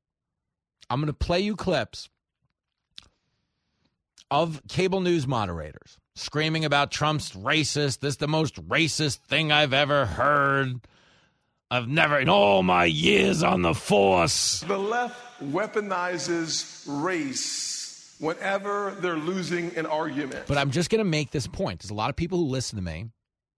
I'm going to play you clips of cable news moderators screaming about Trump's racist. This is the most racist thing I've ever heard. I've never, in all my years on the force. The left weaponizes race whenever they're losing an argument. But I'm just going to make this point. There's a lot of people who listen to me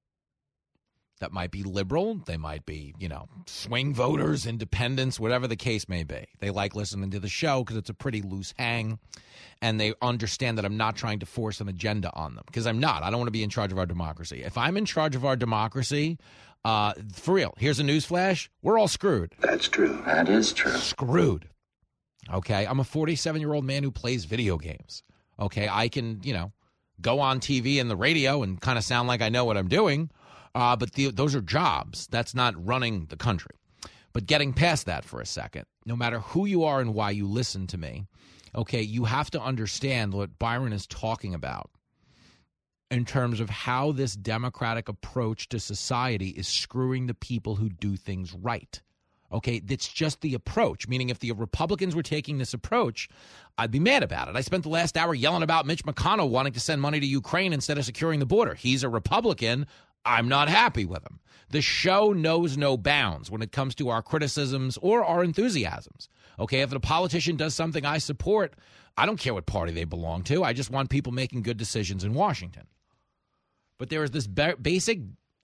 that might be liberal. They might be, swing voters, independents, whatever the case may be. They like listening to the show because it's a pretty loose hang, and they understand that I'm not trying to force an agenda on them, because I'm not. I don't want to be in charge of our democracy. If I'm in charge of our democracy, for real, here's a newsflash. We're all screwed. That's true. That is true. Screwed. Okay? I'm a 47-year-old man who plays video games. Okay? I can, go on TV and the radio and kind of sound like I know what I'm doing, but those are jobs. That's not running the country. But getting past that for a second, no matter who you are and why you listen to me, okay, you have to understand what Byron is talking about in terms of how this democratic approach to society is screwing the people who do things right. Okay, that's just the approach, meaning if the Republicans were taking this approach, I'd be mad about it. I spent the last hour yelling about Mitch McConnell wanting to send money to Ukraine instead of securing the border. He's a Republican. I'm not happy with him. The show knows no bounds when it comes to our criticisms or our enthusiasms. Okay, if a politician does something I support, I don't care what party they belong to. I just want people making good decisions in Washington. But there is this basic,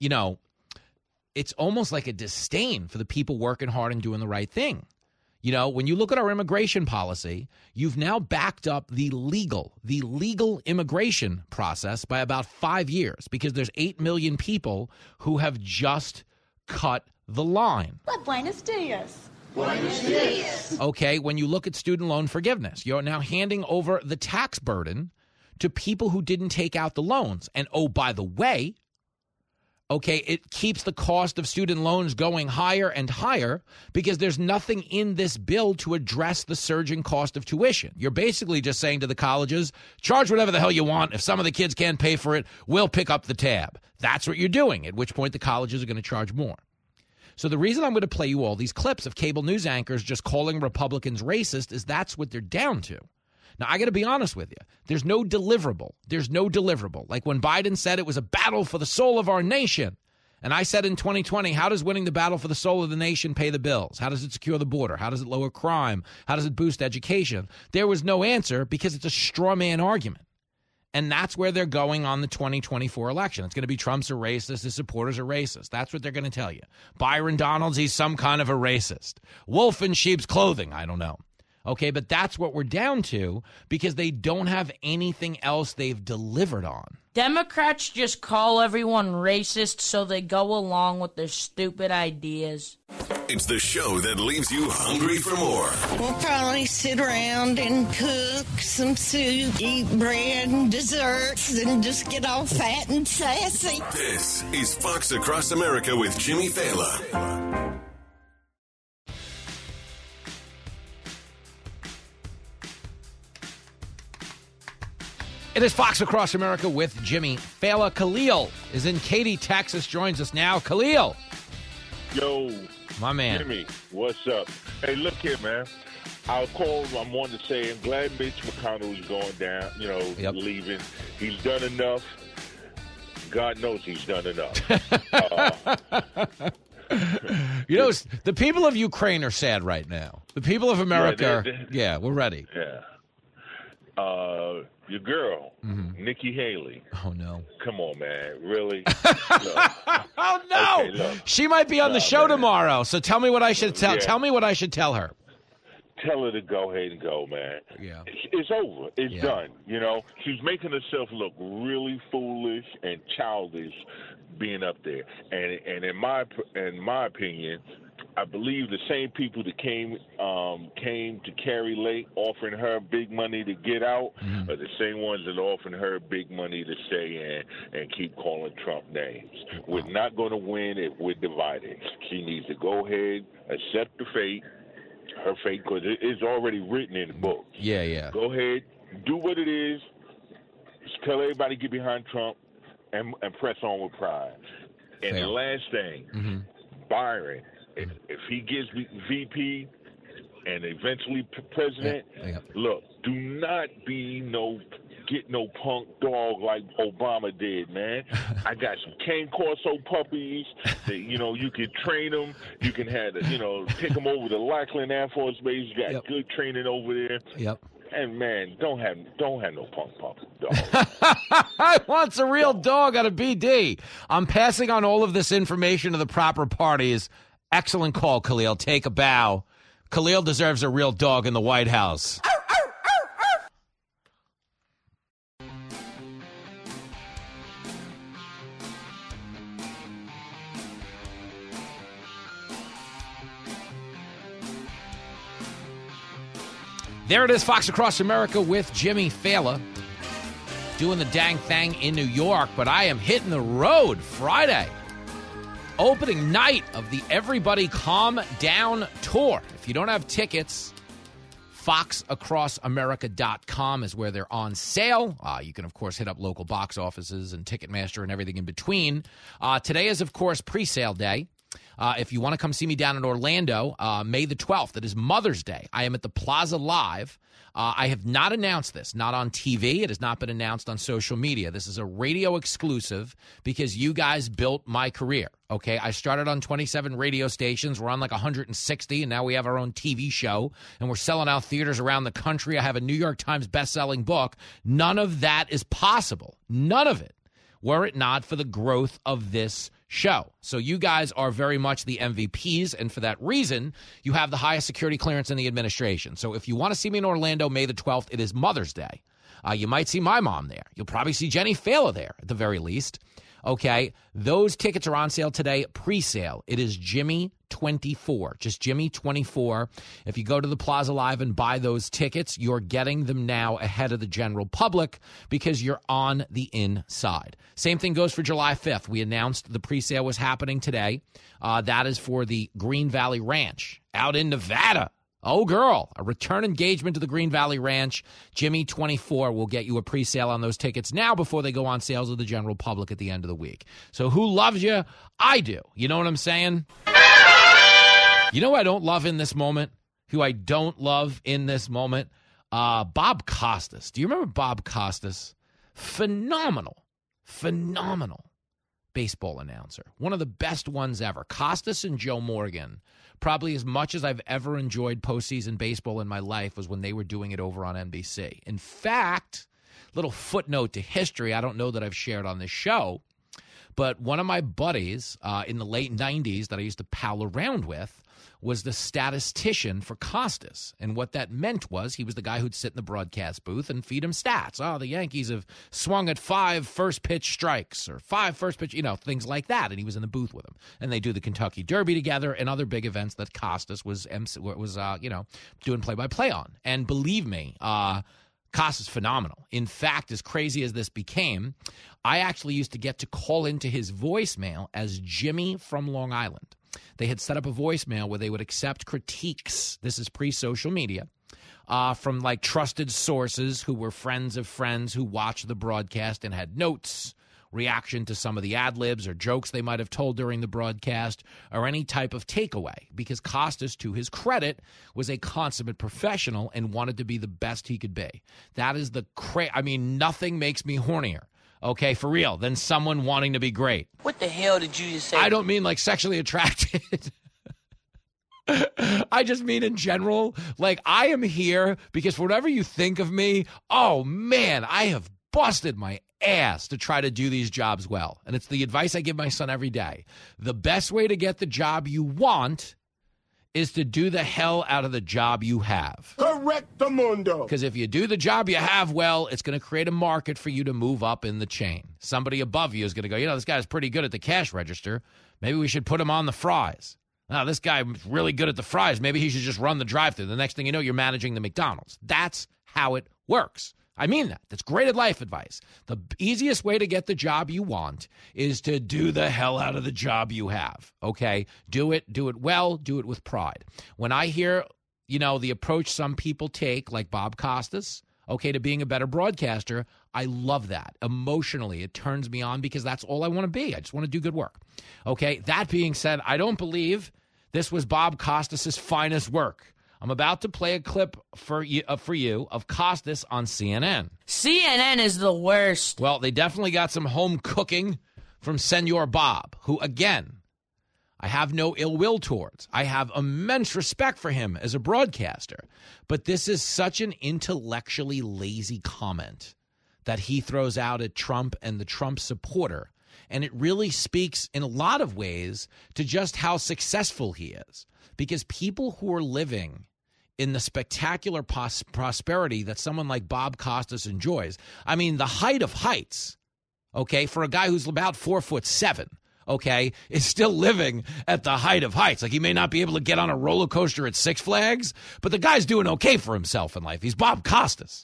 it's almost like a disdain for the people working hard and doing the right thing. When you look at our immigration policy, you've now backed up the legal immigration process by about 5 years, because there's 8 million people who have just cut the line. But buenos dias. Buenos dias. Okay, when you look at student loan forgiveness, you're now handing over the tax burden to people who didn't take out the loans. And oh, by the way, okay, it keeps the cost of student loans going higher and higher because there's nothing in this bill to address the surging cost of tuition. You're basically just saying to the colleges, charge whatever the hell you want. If some of the kids can't pay for it, we'll pick up the tab. That's what you're doing, at which point the colleges are going to charge more. So the reason I'm going to play you all these clips of cable news anchors just calling Republicans racist is that's what they're down to. Now, I got to be honest with you. There's no deliverable. Like when Biden said it was a battle for the soul of our nation. And I said in 2020, how does winning the battle for the soul of the nation pay the bills? How does it secure the border? How does it lower crime? How does it boost education? There was no answer because it's a straw man argument. And that's where they're going on the 2024 election. It's going to be Trump's a racist, his supporters are racist. That's what they're going to tell you. Byron Donalds, he's some kind of a racist. Wolf in sheep's clothing, I don't know. Okay, but that's what we're down to because they don't have anything else they've delivered on. Democrats just call everyone racist so they go along with their stupid ideas. It's the show that leaves you hungry for more. We'll probably sit around and cook some soup, eat bread and desserts, and just get all fat and sassy. This is Fox Across America with Jimmy Fallon. It is Fox Across America with Jimmy Fallon. Khalil is in Katy, Texas, joins us now. Khalil. Yo. My man. Jimmy, what's up? Hey, look here, man. I wanted to say I'm glad Mitch McConnell is going down, leaving. He's done enough. God knows he's done enough. The people of Ukraine are sad right now. The people of America, we're ready. Yeah. Your girl, Nikki Haley. Oh, no. Come on, man. Really? Oh, no. Okay, she might be on the show tomorrow, so tell me what I should tell. Yeah. Tell me what I should tell her. Tell her to go ahead and go, man. Yeah. It's over. It's done. She's making herself look really foolish and childish being up there. And in my opinion, I believe the same people that came to Carrie Lake offering her big money to get out are the same ones that are offering her big money to stay in and keep calling Trump names. We're not going to win if we're divided. She needs to go ahead, accept her fate, because it's already written in the book. Yeah. Go ahead, do what it is. Just tell everybody to get behind Trump and press on with pride. And the last thing, Byron, if he gets VP and eventually president, look, do not get no punk dog like Obama did, man. I got some Cane Corso puppies that, you can train them. You can take them over to Lackland Air Force Base. You got good training over there. Yep. And, man, don't have no punk dog. I want a real dog out of BD. I'm passing on all of this information to the proper parties. Excellent call, Khalil. Take a bow. Khalil deserves a real dog in the White House. There it is, Fox Across America with Jimmy Fallon. Doing the dang thing in New York, but I am hitting the road Friday. Opening night of the Everybody Calm Down Tour. If you don't have tickets, foxacrossamerica.com is where they're on sale. You can, of course, hit up local box offices and Ticketmaster and everything in between. Today is, of course, pre-sale day. If you want to come see me down in Orlando, May the 12th, it is Mother's Day. I am at the Plaza Live. I have not announced this, not on TV. It has not been announced on social media. This is a radio exclusive because you guys built my career, okay? I started on 27 radio stations. We're on like 160, and now we have our own TV show, and we're selling out theaters around the country. I have a New York Times best-selling book. None of that is possible. None of it, were it not for the growth of this show. So you guys are very much the MVPs, and for that reason, you have the highest security clearance in the administration. So if you want to see me in Orlando May the 12th, it is Mother's Day. You might see my mom there. You'll probably see Jenny Fallon there at the very least. Okay, those tickets are on sale today, pre-sale. It is Jimmy24, just Jimmy24. If you go to the Plaza Live and buy those tickets, you're getting them now ahead of the general public because you're on the inside. Same thing goes for July 5th. We announced the pre-sale was happening today. That is for the Green Valley Ranch out in Nevada. Oh, girl, a return engagement to the Green Valley Ranch. Jimmy24 will get you a pre-sale on those tickets now before they go on sales to the general public at the end of the week. So who loves you? I do. You know what I'm saying? You know who I don't love in this moment? Who I don't love in this moment? Bob Costas. Do you remember Bob Costas? Phenomenal baseball announcer, one of the best ones ever. Costas and Joe Morgan, probably as much as I've ever enjoyed postseason baseball in my life was when they were doing it over on NBC. In fact, little footnote to history, I don't know that I've shared on this show, but one of my buddies in the late 90s that I used to pal around with was the statistician for Costas. And what that meant was he was the guy who'd sit in the broadcast booth and feed him stats. Oh, the Yankees have swung at 5 first-pitch strikes or 5 first-pitch, things like that. And he was in the booth with him. And they do the Kentucky Derby together and other big events that Costas was doing play-by-play on. And believe me, Costas is phenomenal. In fact, as crazy as this became, I actually used to get to call into his voicemail as Jimmy from Long Island. They had set up a voicemail where they would accept critiques. This is pre-social media. From like trusted sources who were friends of friends who watched the broadcast and had notes, reaction to some of the ad-libs or jokes they might have told during the broadcast, or any type of takeaway, because Costas, to his credit, was a consummate professional and wanted to be the best he could be. That is nothing makes me hornier, okay, for real, than someone wanting to be great. What the hell did you just say? I don't mean like sexually attracted. I just mean in general, like I am here because for whatever you think of me, oh man, I have busted my ass to try to do these jobs well. And it's the advice I give my son every day. The best way to get the job you want is to do the hell out of the job you have. Correctamundo. Because if you do the job you have well, it's going to create a market for you to move up in the chain. Somebody above you is going to go, this guy's pretty good at the cash register. Maybe we should put him on the fries. Now, this guy's really good at the fries. Maybe he should just run the drive-thru. The next thing you know, you're managing the McDonald's. That's how it works. I mean that. That's great life advice. The easiest way to get the job you want is to do the hell out of the job you have, okay? Do it well, do it with pride. When I hear, the approach some people take, like Bob Costas, okay, to being a better broadcaster, I love that. Emotionally, it turns me on because that's all I want to be. I just want to do good work, okay? That being said, I don't believe this was Bob Costas' finest work. I'm about to play a clip for you of Costas on CNN. CNN is the worst. Well, they definitely got some home cooking from Senor Bob, who, again, I have no ill will towards. I have immense respect for him as a broadcaster. But this is such an intellectually lazy comment that he throws out at Trump and the Trump supporter. And it really speaks in a lot of ways to just how successful he is. Because people who are living in the spectacular prosperity that someone like Bob Costas enjoys, I mean, the height of heights, okay, for a guy who's about 4'7", okay, is still living at the height of heights. Like, he may not be able to get on a roller coaster at Six Flags, but the guy's doing okay for himself in life. He's Bob Costas,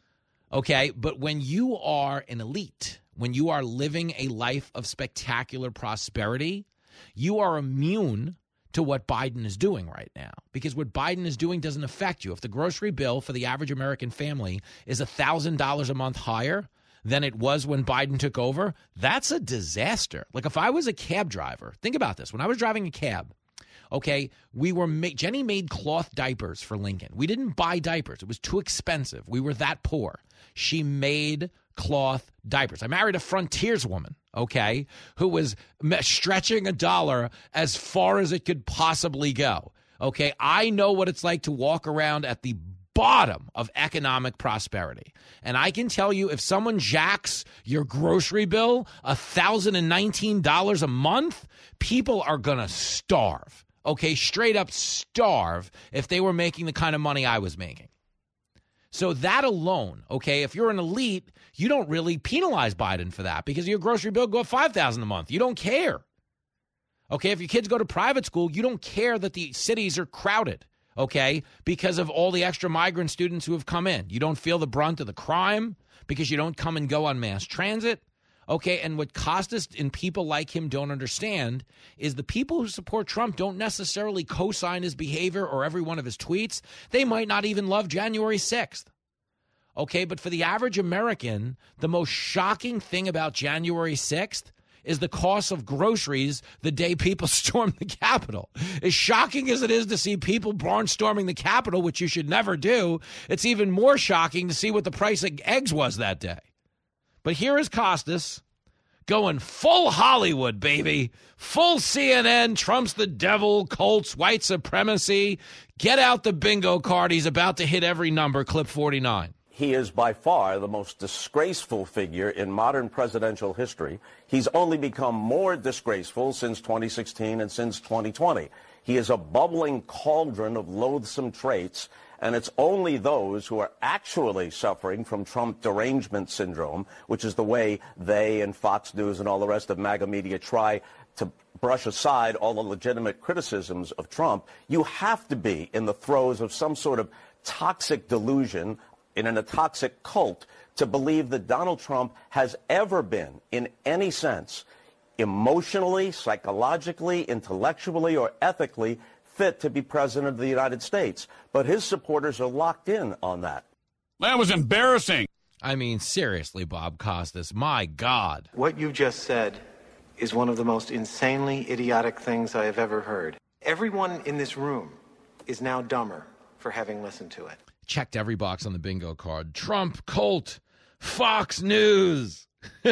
okay? But when you are an elite, when you are living a life of spectacular prosperity, you are immune to what Biden is doing right now, because what Biden is doing doesn't affect you. If the grocery bill for the average American family is $1,000 a month higher than it was when Biden took over, that's a disaster. Like, if I was a cab driver, think about this. When I was driving a cab, okay, Jenny made cloth diapers for Lincoln. We didn't buy diapers. It was too expensive. We were that poor. She made cloth diapers. I married a frontierswoman, woman, okay, who was stretching $1 as far as it could possibly go. Okay, I know what it's like to walk around at the bottom of economic prosperity. And I can tell you, if someone jacks your grocery bill $1,019 a month, people are going to starve. Okay, straight up starve if they were making the kind of money I was making. So that alone, okay, if you're an elite, you don't really penalize Biden for that because your grocery bill go up $5,000 a month. You don't care. Okay, if your kids go to private school, you don't care that the cities are crowded, okay, because of all the extra migrant students who have come in. You don't feel the brunt of the crime because you don't come and go on mass transit. Okay, and what Costas and people like him don't understand is the people who support Trump don't necessarily co-sign his behavior or every one of his tweets. They might not even love January 6th. Okay, but for the average American, the most shocking thing about January 6th is the cost of groceries the day people stormed the Capitol. As shocking as it is to see people barnstorming the Capitol, which you should never do, it's even more shocking to see what the price of eggs was that day. But here is Costas going full Hollywood, baby. Full CNN, Trump's the devil, Colts, white supremacy. Get out the bingo card. He's about to hit every number. Clip 49. He is by far the most disgraceful figure in modern presidential history. He's only become more disgraceful since 2016 and since 2020. He is a bubbling cauldron of loathsome traits, and it's only those who are actually suffering from Trump derangement syndrome, which is the way they and Fox News and all the rest of MAGA media try to brush aside all the legitimate criticisms of Trump. You have to be in the throes of some sort of toxic delusion, in a toxic cult, to believe that Donald Trump has ever been, in any sense, emotionally, psychologically, intellectually, or ethically fit to be president of the United States. But his supporters are locked in on that. That was embarrassing. I mean, seriously, Bob Costas, my God. What you just said is one of the most insanely idiotic things I have ever heard. Everyone in this room is now dumber for having listened to it. Checked every box on the bingo card. Trump, Colt, Fox News.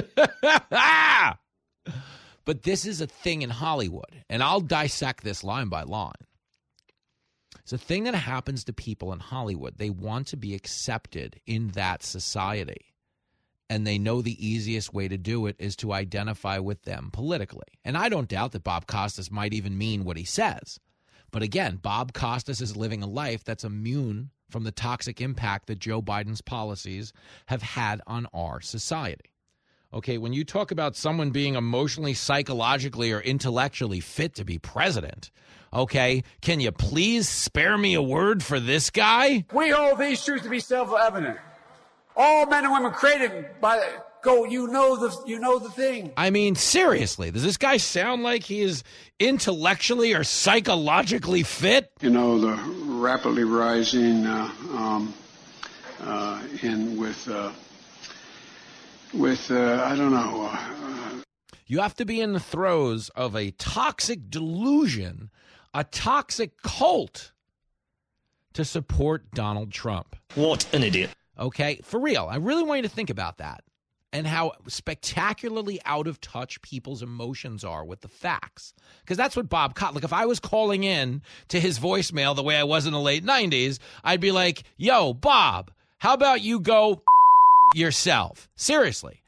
But this is a thing in Hollywood, and I'll dissect this line by line. It's a thing that happens to people in Hollywood. They want to be accepted in that society, and they know the easiest way to do it is to identify with them politically. And I don't doubt that Bob Costas might even mean what he says. But again, Bob Costas is living a life that's immune from the toxic impact that Joe Biden's policies have had on our society. Okay, when you talk about someone being emotionally, psychologically, or intellectually fit to be president, okay, can you please spare me a word for this guy? We hold these truths to be self-evident. All men and women created by you know the thing. I mean, seriously, does this guy sound like he is intellectually or psychologically fit? You know, the rapidly rising I don't know. You have to be in the throes of a toxic delusion, a toxic cult, to support Donald Trump. What an idiot. Okay, for real. I really want you to think about that and how spectacularly out of touch people's emotions are with the facts. Because that's what Bob caught. Like, if I was calling in to his voicemail the way I was in the late 90s, I'd be like, yo, Bob, how about you go yourself? Seriously.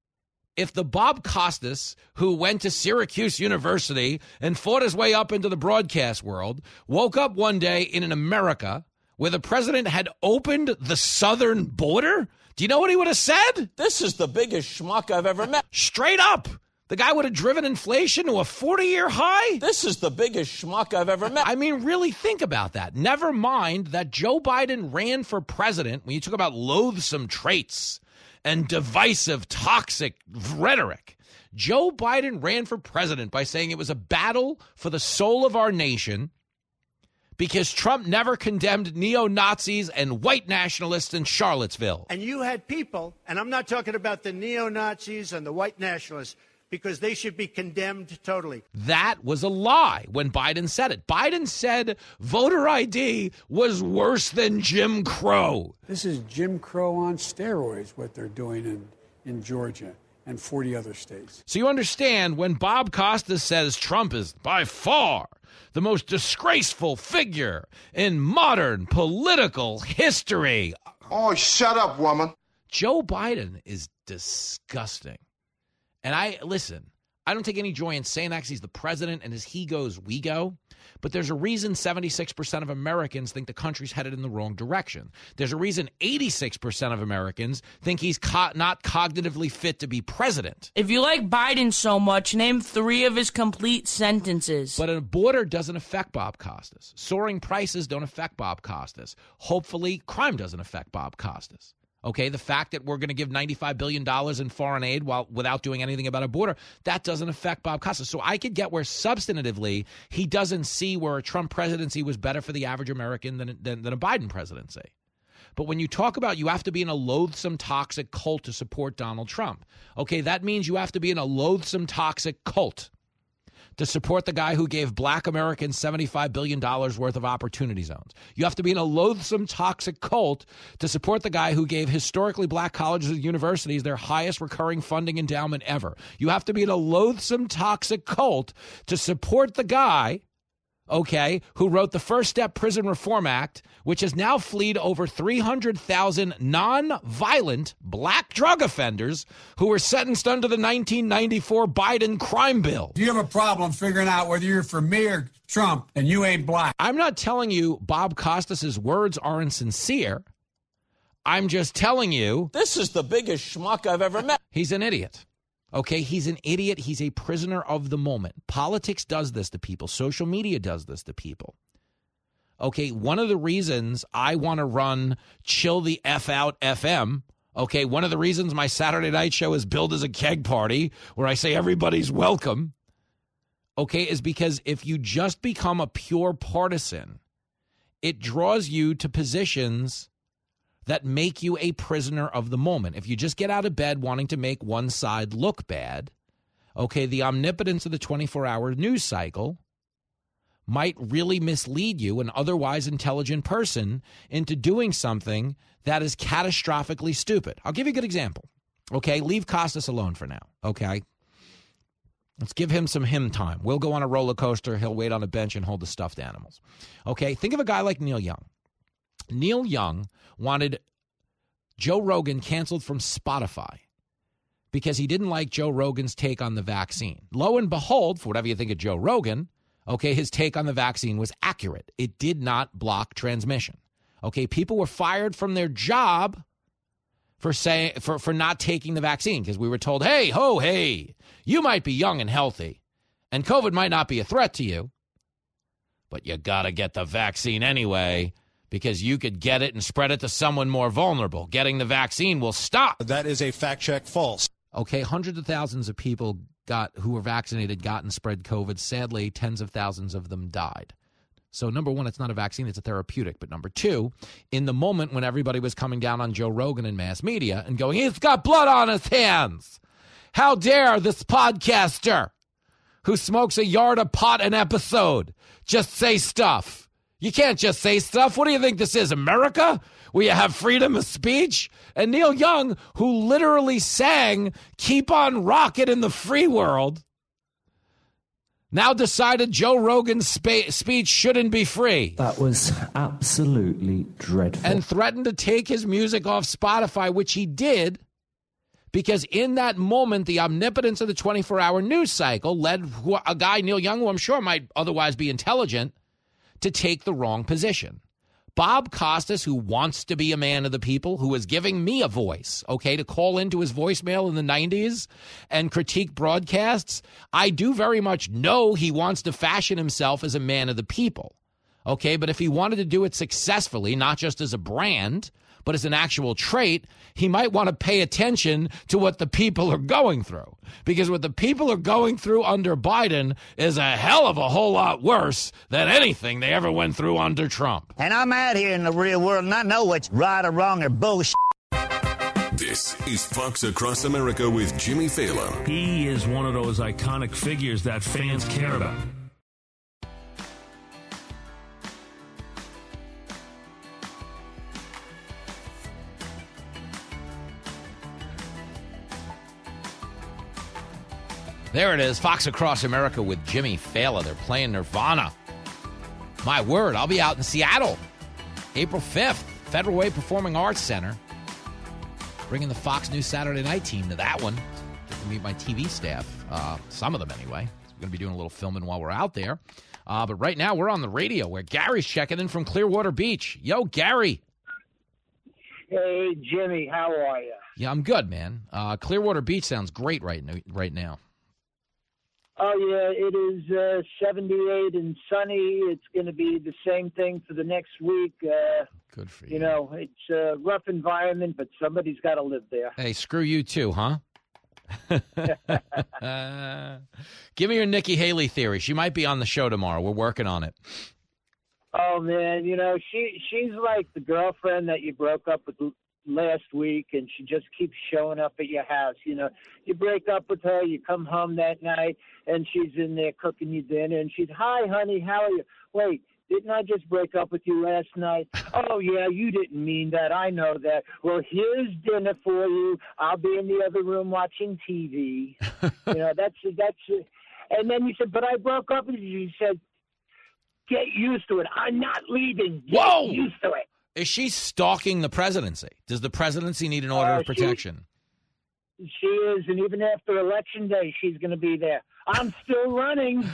If the Bob Costas who went to Syracuse University and fought his way up into the broadcast world woke up one day in an America where the president had opened the southern border, do you know what he would have said? This is the biggest schmuck I've ever met. Straight up. The guy would have driven inflation to a 40-year high? This is the biggest schmuck I've ever met. I mean, really think about that. Never mind that Joe Biden ran for president when you talk about loathsome traits and divisive, toxic rhetoric. Joe Biden ran for president by saying it was a battle for the soul of our nation because Trump never condemned neo-Nazis and white nationalists in Charlottesville. And you had people, and I'm not talking about the neo-Nazis and the white nationalists, because they should be condemned totally. That was a lie when Biden said it. Biden said voter ID was worse than Jim Crow. This is Jim Crow on steroids, what they're doing in Georgia and 40 other states. So you understand when Bob Costas says Trump is by far the most disgraceful figure in modern political history. Oh, shut up, woman. Joe Biden is disgusting. And I don't take any joy in saying that because he's the president and as he goes, we go. But there's a reason 76% of Americans think the country's headed in the wrong direction. There's a reason 86% of Americans think he's not cognitively fit to be president. If you like Biden so much, name 3 of his complete sentences. But a border doesn't affect Bob Costas. Soaring prices don't affect Bob Costas. Hopefully, crime doesn't affect Bob Costas. Okay, the fact that we're going to give $95 billion in foreign aid without doing anything about a border, that doesn't affect Bob Costas. So I could get where substantively he doesn't see where a Trump presidency was better for the average American than a Biden presidency. But when you talk about you have to be in a loathsome, toxic cult to support Donald Trump, okay, that means you have to be in a loathsome, toxic cult to support the guy who gave black Americans $75 billion worth of opportunity zones. You have to be in a loathsome, toxic cult to support the guy who gave historically black colleges and universities their highest recurring funding endowment ever. You have to be in a loathsome, toxic cult to support the guy, okay, who wrote the First Step Prison Reform Act, which has now fleed over 300,000 non-violent black drug offenders who were sentenced under the 1994 Biden crime bill. Do you have a problem figuring out whether you're for me or Trump and you ain't black? I'm not telling you Bob Costas's words aren't sincere. I'm just telling you. This is the biggest schmuck I've ever met. He's an idiot. Okay, he's an idiot. He's a prisoner of the moment. Politics does this to people. Social media does this to people. Okay, one of the reasons I want to run Chill the F Out FM, okay, one of the reasons my Saturday night show is billed as a keg party where I say everybody's welcome, okay, is because if you just become a pure partisan, it draws you to positions that make you a prisoner of the moment. If you just get out of bed wanting to make one side look bad, okay, the omnipotence of the 24-hour news cycle might really mislead you, an otherwise intelligent person, into doing something that is catastrophically stupid. I'll give you a good example. Okay, leave Costas alone for now, okay? Let's give him some him time. We'll go on a roller coaster. He'll wait on a bench and hold the stuffed animals. Okay, think of a guy like Neil Young. Neil Young wanted Joe Rogan canceled from Spotify because he didn't like Joe Rogan's take on the vaccine. Lo and behold, for whatever you think of Joe Rogan, okay, his take on the vaccine was accurate. It did not block transmission. Okay, people were fired from their job for not taking the vaccine because we were told, hey, you might be young and healthy, and COVID might not be a threat to you, but you got to get the vaccine anyway, because you could get it and spread it to someone more vulnerable. Getting the vaccine will stop. That is a fact check false. Okay, hundreds of thousands of people who were vaccinated got and spread COVID. Sadly, tens of thousands of them died. So number one, it's not a vaccine, it's a therapeutic. But number two, in the moment when everybody was coming down on Joe Rogan in mass media and going, he's got blood on his hands. How dare this podcaster who smokes a yard of pot an episode just say stuff? You can't just say stuff. What do you think this is, America? Where you have freedom of speech? And Neil Young, who literally sang Keep on Rockin' in the Free World, now decided Joe Rogan's speech shouldn't be free. That was absolutely dreadful. And threatened to take his music off Spotify, which he did, because in that moment, the omnipotence of the 24-hour news cycle led a guy, Neil Young, who I'm sure might otherwise be intelligent, to take the wrong position. Bob Costas, who wants to be a man of the people, who is giving me a voice, okay, to call into his voicemail in the 90s and critique broadcasts, I do very much know he wants to fashion himself as a man of the people, okay? But if he wanted to do it successfully, not just as a brand, but as an actual trait, he might want to pay attention to what the people are going through. Because what the people are going through under Biden is a hell of a whole lot worse than anything they ever went through under Trump. And I'm out here in the real world, and I know what's right or wrong or bullshit. This is Fox Across America with Jimmy Fallon. He is one of those iconic figures that fans care about. There it is, Fox Across America with Jimmy Fallon. They're playing Nirvana. My word, I'll be out in Seattle, April 5th, Federal Way Performing Arts Center. Bringing the Fox News Saturday Night team to that one. Get to meet my TV staff, some of them anyway. We're going to be doing a little filming while we're out there. But right now, we're on the radio where Gary's checking in from Clearwater Beach. Yo, Gary. Hey, Jimmy, how are you? Yeah, I'm good, man. Clearwater Beach sounds great right now. Oh, yeah, it is 78 and sunny. It's going to be the same thing for the next week. Good for you. You know, it's a rough environment, but somebody's got to live there. Hey, screw you too, huh? Give me your Nikki Haley theory. She might be on the show tomorrow. We're working on it. Oh, man, you know, she's like the girlfriend that you broke up with last week, and she just keeps showing up at your house. You know, you break up with her, you come home that night, and she's in there cooking you dinner, and she's, "Hi, honey, how are you?" Wait, didn't I just break up with you last night? "Oh, yeah, you didn't mean that. I know that. Well, here's dinner for you. I'll be in the other room watching TV." You know, that's. And then you said, "But I broke up with you." You said, "Get used to it. I'm not leaving. Get used to it." Is she stalking the presidency? Does the presidency need an order of protection? She is, and even after Election Day, she's going to be there. I'm still running.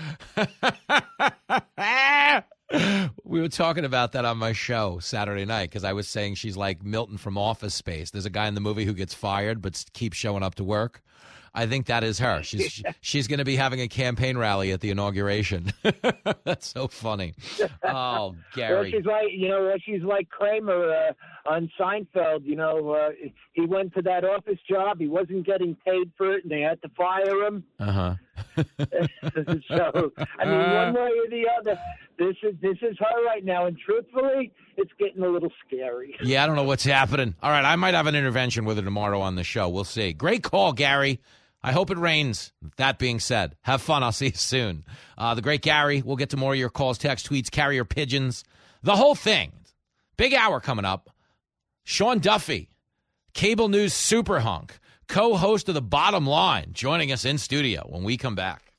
We were talking about that on my show Saturday night because I was saying she's like Milton from Office Space. There's a guy in the movie who gets fired but keeps showing up to work. I think that is her. She's going to be having a campaign rally at the inauguration. That's so funny. Oh, Gary. Well, she's like Kramer on Seinfeld. You know, he went to that office job. He wasn't getting paid for it, and they had to fire him. Uh-huh. So, I mean, one way or the other, this is her right now. And truthfully, it's getting a little scary. Yeah, I don't know what's happening. All right, I might have an intervention with her tomorrow on the show. We'll see. Great call, Gary. I hope it rains. That being said, have fun. I'll see you soon. The great Gary. We'll get to more of your calls, texts, tweets, carrier pigeons, the whole thing. Big hour coming up. Sean Duffy, cable news super hunk, co-host of The Bottom Line, joining us in studio when we come back.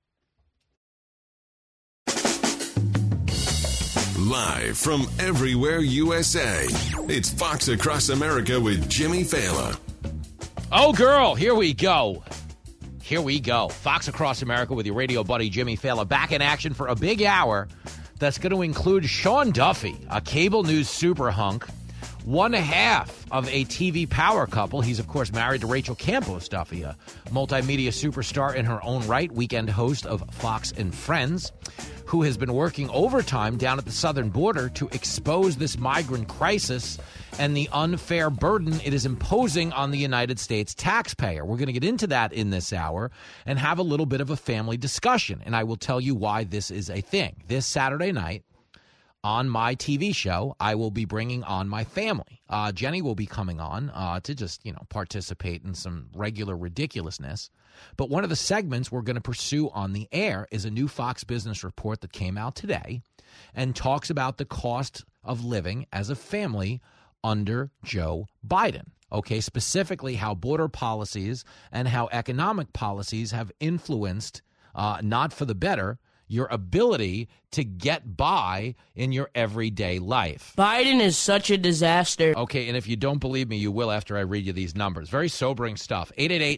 Live from everywhere USA, it's Fox Across America with Jimmy Fallon. Oh, girl, here we go. Here we go. Fox Across America with your radio buddy, Jimmy Fallon, back in action for a big hour that's going to include Sean Duffy, a cable news super hunk, one half of a TV power couple. He's, of course, married to Rachel Campos Duffy, a multimedia superstar in her own right, weekend host of Fox and Friends, who has been working overtime down at the southern border to expose this migrant crisis and the unfair burden it is imposing on the United States taxpayer. We're going to get into that in this hour and have a little bit of a family discussion, and I will tell you why this is a thing. This Saturday night on my TV show, I will be bringing on my family. Jenny will be coming on to just, participate in some regular ridiculousness. But one of the segments we're going to pursue on the air is a new Fox Business report that came out today and talks about the cost of living as a family under Joe Biden. Okay, specifically how border policies and how economic policies have influenced, not for the better, your ability to get by in your everyday life. Biden is such a disaster. Okay, and if you don't believe me, you will after I read you these numbers. Very sobering stuff.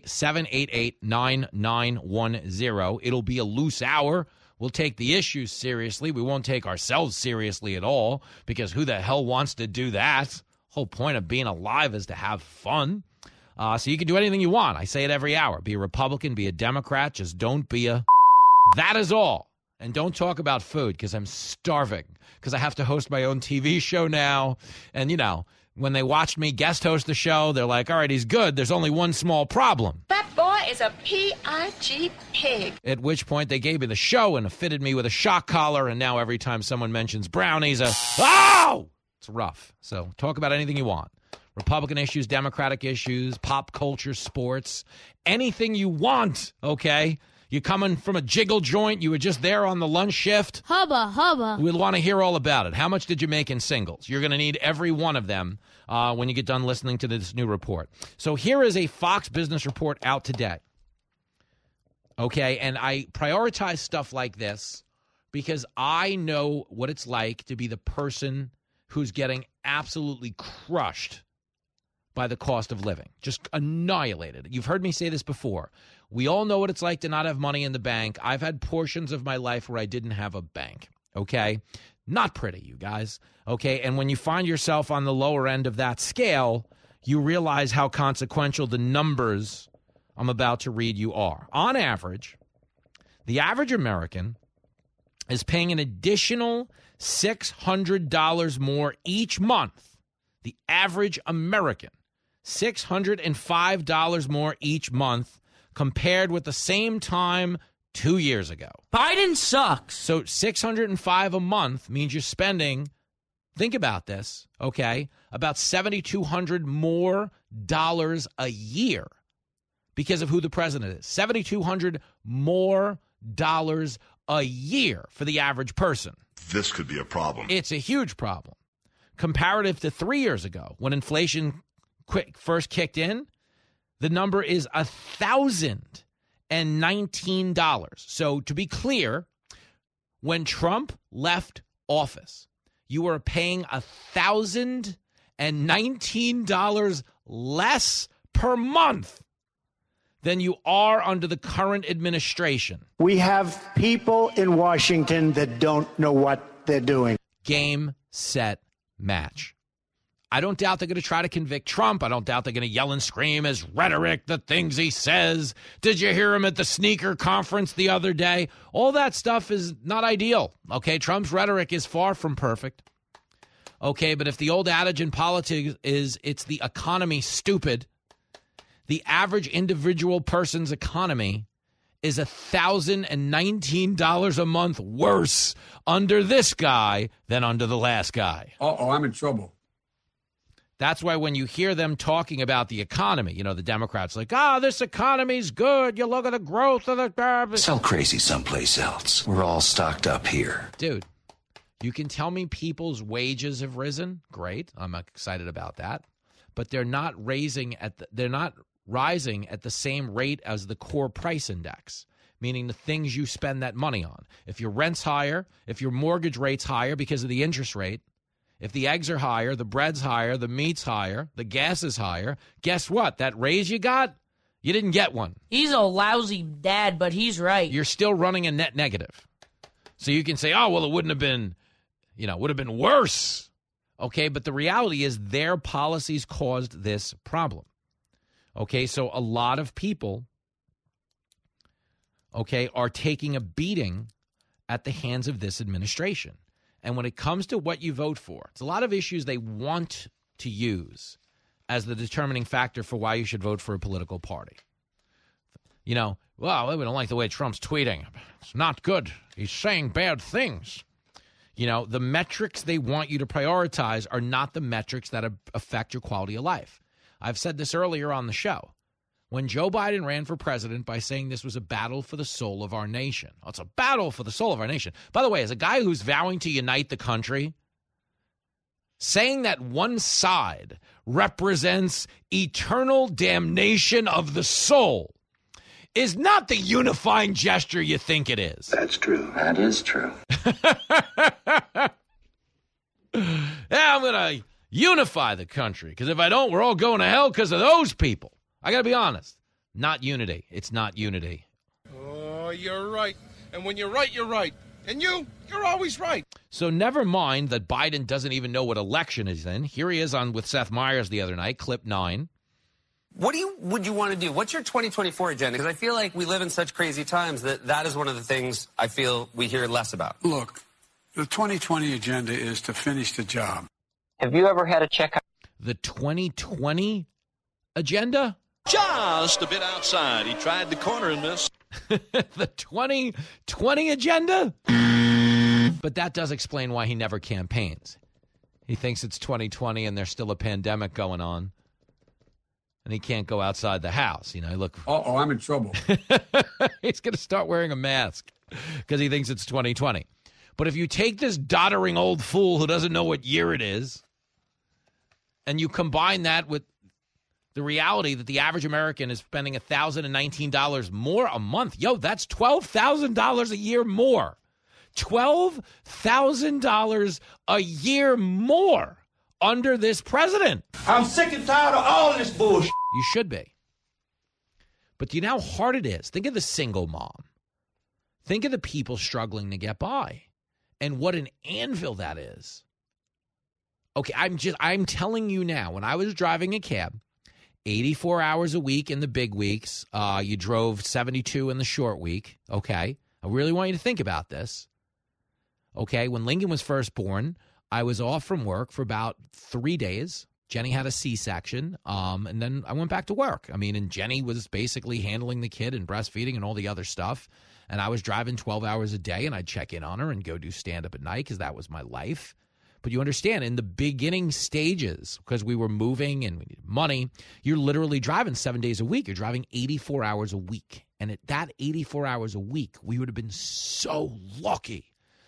888-788-9910. It'll be a loose hour. We'll take the issues seriously. We won't take ourselves seriously at all, because who the hell wants to do that? Whole point of being alive is to have fun. So you can do anything you want. I say it every hour. Be a Republican, be a Democrat. Just don't be a... That is all. And don't talk about food, because I'm starving, because I have to host my own TV show now. And, when they watched me guest host the show, they're like, all right, he's good. There's only one small problem. That boy is a P-I-G pig. At which point they gave me the show and fitted me with a shock collar. And now every time someone mentions brownies, oh! It's rough. So talk about anything you want. Republican issues, Democratic issues, pop culture, sports, anything you want, okay? You coming from a jiggle joint? You were just there on the lunch shift? Hubba, hubba. We'll want to hear all about it. How much did you make in singles? You're going to need every one of them when you get done listening to this new report. So here is a Fox Business report out today. Okay, and I prioritize stuff like this because I know what it's like to be the person who's getting absolutely crushed by the cost of living, just annihilated. You've heard me say this before. We all know what it's like to not have money in the bank. I've had portions of my life where I didn't have a bank, okay? Not pretty, you guys, okay? And when you find yourself on the lower end of that scale, you realize how consequential the numbers I'm about to read you are. On average, the average American is paying an additional $600 more each month. The average American, $605 more each month compared with the same time 2 years ago. Biden sucks. So $605 a month means you're spending Think about this, okay? About $7,200 more dollars a year because of who the president is. $7,200 more dollars a year for the average person. This could be a problem. It's a huge problem. Comparative to 3 years ago, when inflation first kicked in, the number is $1,019. So to be clear, when Trump left office, you were paying $1,019 less per month than you are under the current administration. We have people in Washington that don't know what they're doing. Game, set, match. I don't doubt they're going to try to convict Trump. I don't doubt they're going to yell and scream his rhetoric, the things he says. Did you hear him at the sneaker conference the other day? All that stuff is not ideal. Okay, Trump's rhetoric is far from perfect. Okay, but if the old adage in politics is it's the economy stupid, the average individual person's economy is $1,019 a month worse under this guy than under the last guy. Uh-oh, I'm in trouble. That's why when you hear them talking about the economy, you know, the Democrats like, this economy's good. You look at the growth of the... Sell crazy someplace else. We're all stocked up here. Dude, you can tell me people's wages have risen. Great. I'm excited about that. But they're not rising at the same rate as the core price index, meaning the things you spend that money on. If your rent's higher, if your mortgage rate's higher because of the interest rate, if the eggs are higher, the bread's higher, the meat's higher, the gas is higher, guess what? That raise you got, you didn't get one. He's a lousy dad, but he's right. You're still running a net negative. So you can say, it wouldn't have been, would have been worse. Okay, but the reality is their policies caused this problem. Okay, so a lot of people, are taking a beating at the hands of this administration. And when it comes to what you vote for, it's a lot of issues they want to use as the determining factor for why you should vote for a political party. We don't like the way Trump's tweeting. It's not good. He's saying bad things. The metrics they want you to prioritize are not the metrics that affect your quality of life. I've said this earlier on the show. When Joe Biden ran for president by saying this was a battle for the soul of our nation. It's a battle for the soul of our nation. By the way, as a guy who's vowing to unite the country, saying that one side represents eternal damnation of the soul is not the unifying gesture you think it is. That's true. That is true. I'm going to unify the country, because if I don't, we're all going to hell because of those people. I got to be honest. Not unity. It's not unity. Oh, you're right. And when you're right, you're right. And you're always right. So never mind that Biden doesn't even know what election is in. Here he is on with Seth Meyers the other night, clip 9. What would you want to do? What's your 2024 agenda? Because I feel like we live in such crazy times that is one of the things I feel we hear less about. Look, the 2020 agenda is to finish the job. Have you ever had a checkup? The 2020 agenda? Just a bit outside. He tried the corner and missed. The 2020 agenda? But that does explain why he never campaigns. He thinks it's 2020 and there's still a pandemic going on. And he can't go outside the house. Look. Uh-oh, I'm in trouble. He's going to start wearing a mask because he thinks it's 2020. But if you take this doddering old fool who doesn't know what year it is, and you combine that with the reality that the average American is spending $1,019 more a month. That's $12,000 a year more. $12,000 a year more under this president. I'm sick and tired of all this bullshit. You should be. But do you know how hard it is? Think of the single mom. Think of the people struggling to get by. And what an anvil that is. Okay, I'm telling you now, when I was driving a cab, 84 hours a week in the big weeks. You drove 72 in the short week. Okay. I really want you to think about this. Okay. When Lincoln was first born, I was off from work for about 3 days. Jenny had a C-section. And then I went back to work. And Jenny was basically handling the kid and breastfeeding and all the other stuff. And I was driving 12 hours a day, and I'd check in on her and go do stand-up at night because that was my life. But you understand, in the beginning stages, because we were moving and we needed money, you're literally driving 7 days a week. You're driving 84 hours a week. And at that 84 hours a week, we would have been so lucky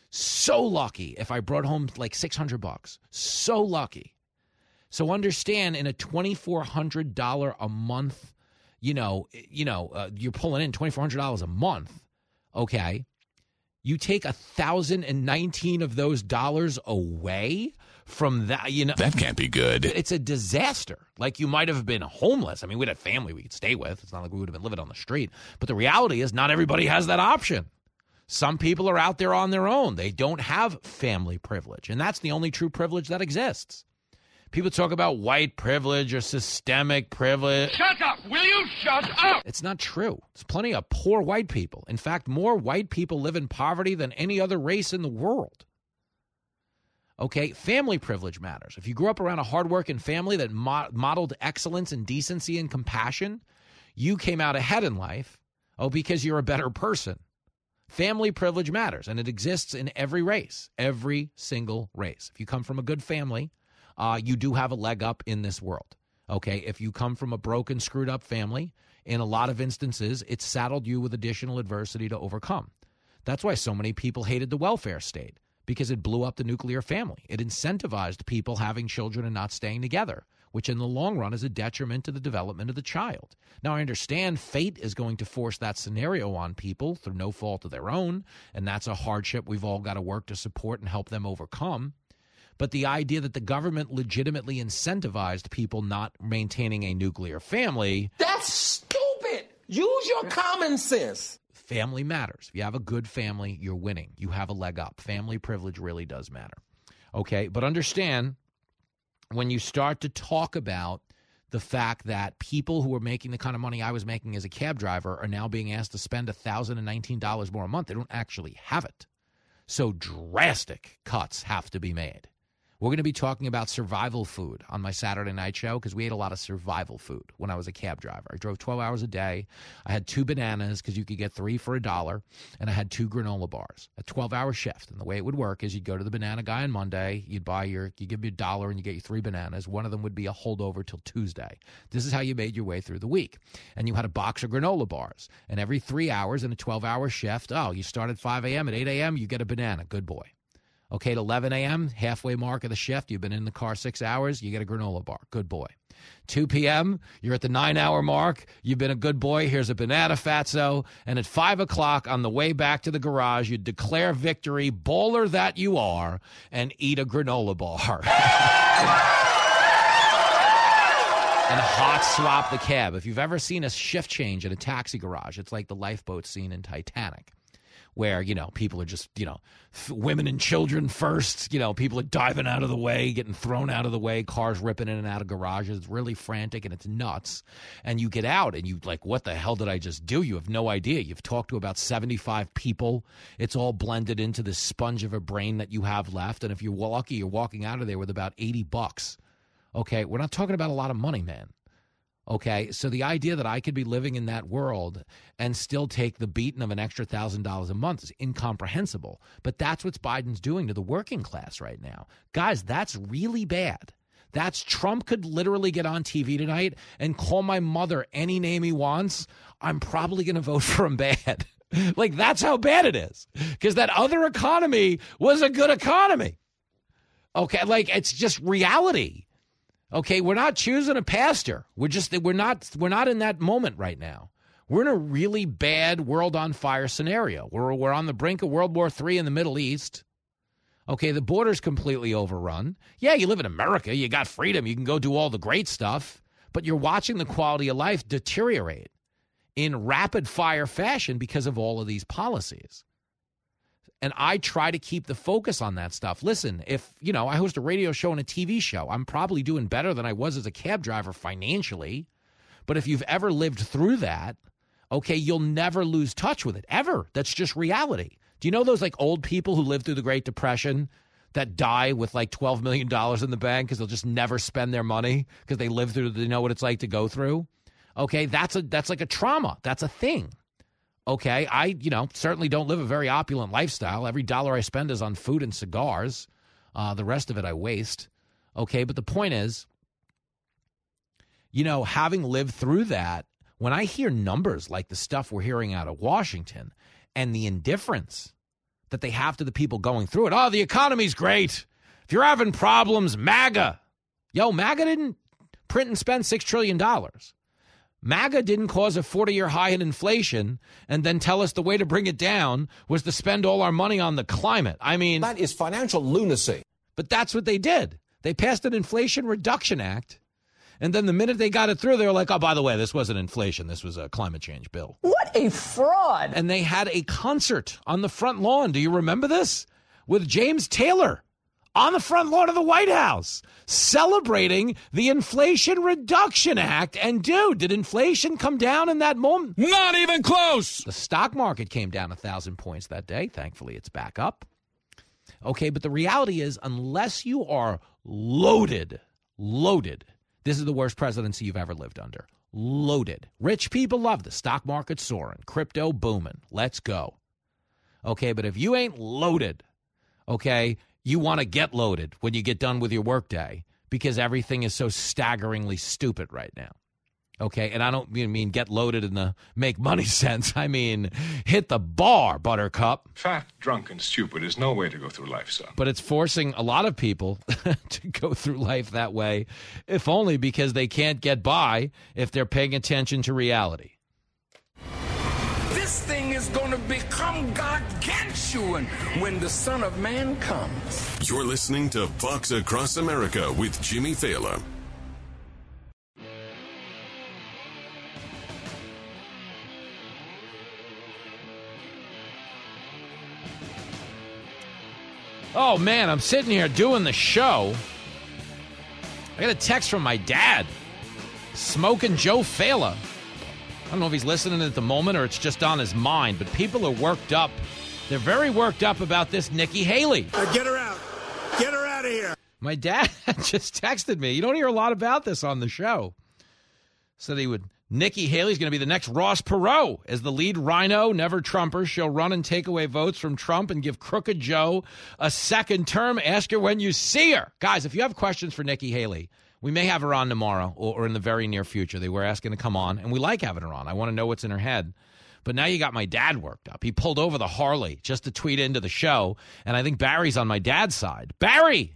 if I brought home like $600. So lucky. So understand, in a $2,400 a month, you're pulling in $2,400 a month, okay? You take 1,019 of those dollars away from that, That can't be good. It's a disaster. Like, you might have been homeless. I mean, we had family we could stay with. It's not like we would have been living on the street. But the reality is not everybody has that option. Some people are out there on their own. They don't have family privilege. And that's the only true privilege that exists. People talk about white privilege or systemic privilege. Shut up! Will you shut up? It's not true. There's plenty of poor white people. In fact, more white people live in poverty than any other race in the world. Okay, family privilege matters. If you grew up around a hardworking family that modeled excellence and decency and compassion, you came out ahead in life, because you're a better person. Family privilege matters, and it exists in every race, every single race. If you come from a good family, you do have a leg up in this world, okay? If you come from a broken, screwed-up family, in a lot of instances, it saddled you with additional adversity to overcome. That's why so many people hated the welfare state, because it blew up the nuclear family. It incentivized people having children and not staying together, which in the long run is a detriment to the development of the child. Now, I understand fate is going to force that scenario on people through no fault of their own, and that's a hardship we've all got to work to support and help them overcome. But the idea that the government legitimately incentivized people not maintaining a nuclear family. That's stupid. Use your common sense. Family matters. If you have a good family, you're winning. You have a leg up. Family privilege really does matter. Okay, but understand, when you start to talk about the fact that people who are making the kind of money I was making as a cab driver are now being asked to spend $1,019 more a month, they don't actually have it. So drastic cuts have to be made. We're going to be talking about survival food on my Saturday night show, because we ate a lot of survival food when I was a cab driver. I drove 12 hours a day. I had 2 bananas because you could get 3 for $1, and I had 2 granola bars, a 12-hour shift. And the way it would work is you'd go to the banana guy on Monday, you give me $1 and you get you 3 bananas. One of them would be a holdover till Tuesday. This is how you made your way through the week. And you had a box of granola bars. And every 3 hours in a 12-hour shift, you start at 5 a.m., at 8 a.m., you get a banana. Good boy. Okay, at 11 a.m., halfway mark of the shift, you've been in the car 6 hours, you get a granola bar. Good boy. 2 p.m., you're at the 9-hour mark, you've been a good boy, here's a banana fatso. And at 5 o'clock, on the way back to the garage, you declare victory, bowler that you are, and eat a granola bar. And hot swap the cab. If you've ever seen a shift change in a taxi garage, it's like the lifeboat scene in Titanic, where, people are just, women and children first, people are diving out of the way, getting thrown out of the way, cars ripping in and out of garages. It's really frantic and it's nuts. And you get out and you like, what the hell did I just do? You have no idea. You've talked to about 75 people. It's all blended into this sponge of a brain that you have left. And if you're lucky, you're walking out of there with about $80. Okay, we're not talking about a lot of money, man. Okay, so the idea that I could be living in that world and still take the beating of an extra $1,000 a month is incomprehensible. But that's what Biden's doing to the working class right now. Guys, that's really bad. Trump could literally get on TV tonight and call my mother any name he wants. I'm probably going to vote for him bad. Like, that's how bad it is. Because that other economy was a good economy. Okay, like, it's just reality. Okay, we're not choosing a pastor. We're not in that moment right now. We're in a really bad world on fire scenario. We're on the brink of World War III in the Middle East. Okay, the border's completely overrun. Yeah, you live in America. You got freedom. You can go do all the great stuff. But you're watching the quality of life deteriorate in rapid fire fashion because of all of these policies. And I try to keep the focus on that stuff. Listen, if, I host a radio show and a TV show, I'm probably doing better than I was as a cab driver financially. But if you've ever lived through that, okay, you'll never lose touch with it, ever. That's just reality. Do you know those like old people who lived through the Great Depression that die with like $12 million in the bank because they'll just never spend their money because they know what it's like to go through? Okay, that's like a trauma. That's a thing. Okay, I, certainly don't live a very opulent lifestyle. Every dollar I spend is on food and cigars. The rest of it I waste. Okay, but the point is, having lived through that, when I hear numbers like the stuff we're hearing out of Washington and the indifference that they have to the people going through it. Oh, the economy's great. If you're having problems, MAGA. MAGA didn't print and spend $6 trillion. MAGA didn't cause a 40-year high in inflation and then tell us the way to bring it down was to spend all our money on the climate. I mean, that is financial lunacy. But that's what they did. They passed an Inflation Reduction Act. And then the minute they got it through, they were like, oh, by the way, this wasn't inflation. This was a climate change bill. What a fraud. And they had a concert on the front lawn. Do you remember this? With James Taylor on the front lawn of the White House celebrating the Inflation Reduction Act. And, dude, did inflation come down in that moment? Not even close. The stock market came down 1,000 points that day. Thankfully, it's back up. Okay, but the reality is, unless you are loaded, this is the worst presidency you've ever lived under. Loaded. Rich people love the stock market soaring, crypto booming. Let's go. Okay, but if you ain't loaded, okay, you want to get loaded when you get done with your workday because everything is so staggeringly stupid right now. Okay, and I don't mean get loaded in the make money sense. I mean hit the bar, Buttercup. Fat, drunk, and stupid is no way to go through life, son. But it's forcing a lot of people to go through life that way, if only because they can't get by if they're paying attention to reality. This thing is going to become gargantuan when the Son of Man comes. You're listening to Fox Across America with Jimmy Thaler. Oh, man, I'm sitting here doing the show. I got a text from my dad, Smoking Joe Thaler. I don't know if he's listening at the moment or it's just on his mind, but people are worked up. They're very worked up about this Nikki Haley. Get her out. Get her out of here. My dad just texted me. You don't hear a lot about this on the show. Said Nikki Haley's going to be the next Ross Perot. As the lead rhino, never Trumper, she'll run and take away votes from Trump and give Crooked Joe a second term. Ask her when you see her. Guys, if you have questions for Nikki Haley, we may have her on tomorrow or in the very near future. They were asking to come on, and we like having her on. I want to know what's in her head. But now you got my dad worked up. He pulled over the Harley just to tweet into the show, and I think Barry's on my dad's side. Barry!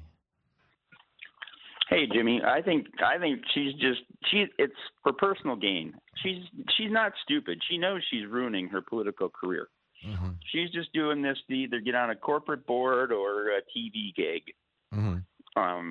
Hey, Jimmy, I think it's for personal gain. She's not stupid. She knows she's ruining her political career. Mm-hmm. She's just doing this to either get on a corporate board or a TV gig. Mm-hmm.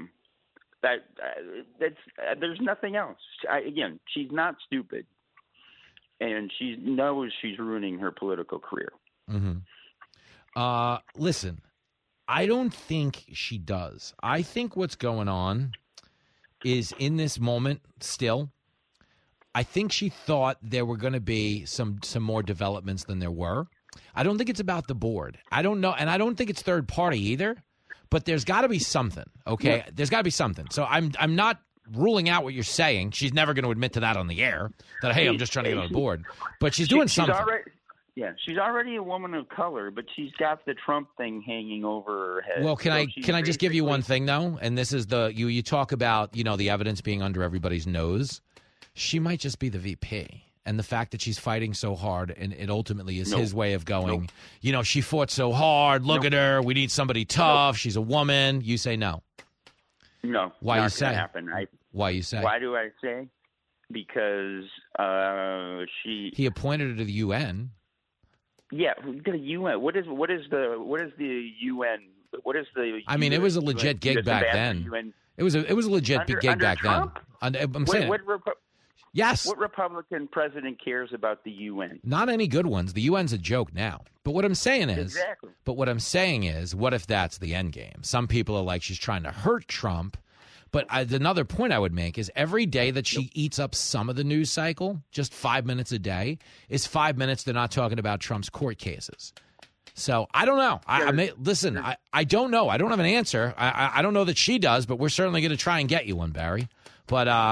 There's nothing else. Again, she's not stupid, and she knows she's ruining her political career. Mm-hmm. Listen, I don't think she does. I think what's going on is in this moment still, I think she thought there were going to be some more developments than there were. I don't think it's about the board. I don't know, and I don't think it's third party either, but there's got to be something, okay? Yeah. There's got to be something. So I'm not ruling out what you're saying. She's never going to admit to that on the air, that, hey, I'm just trying to get on board. But she's doing something. She's already a woman of color, but she's got the Trump thing hanging over her head. Well, can I just give you one thing, though? And this is you talk about, the evidence being under everybody's nose. She might just be the VP. And the fact that she's fighting so hard, and it ultimately is his way of going, she fought so hard. Look at her. We need somebody tough. She's a woman. You say no. No. Why you say? Happen. Why you say? Why do I say? Because he appointed her to the UN. Yeah, the UN. What is the UN? What is the? I mean, it was a legit gig back then. It was a legit gig back Trump? Then. I'm saying. Yes. What Republican president cares about the UN? Not any good ones. The UN's a joke now. But what I'm saying is, exactly. What if that's the end game? Some people are like, she's trying to hurt Trump. But another point I would make is every day that she eats up some of the news cycle, just 5 minutes a day, is 5 minutes they're not talking about Trump's court cases. So I don't know. I don't know. I don't have an answer. I don't know that she does, but we're certainly going to try and get you one, Barry. But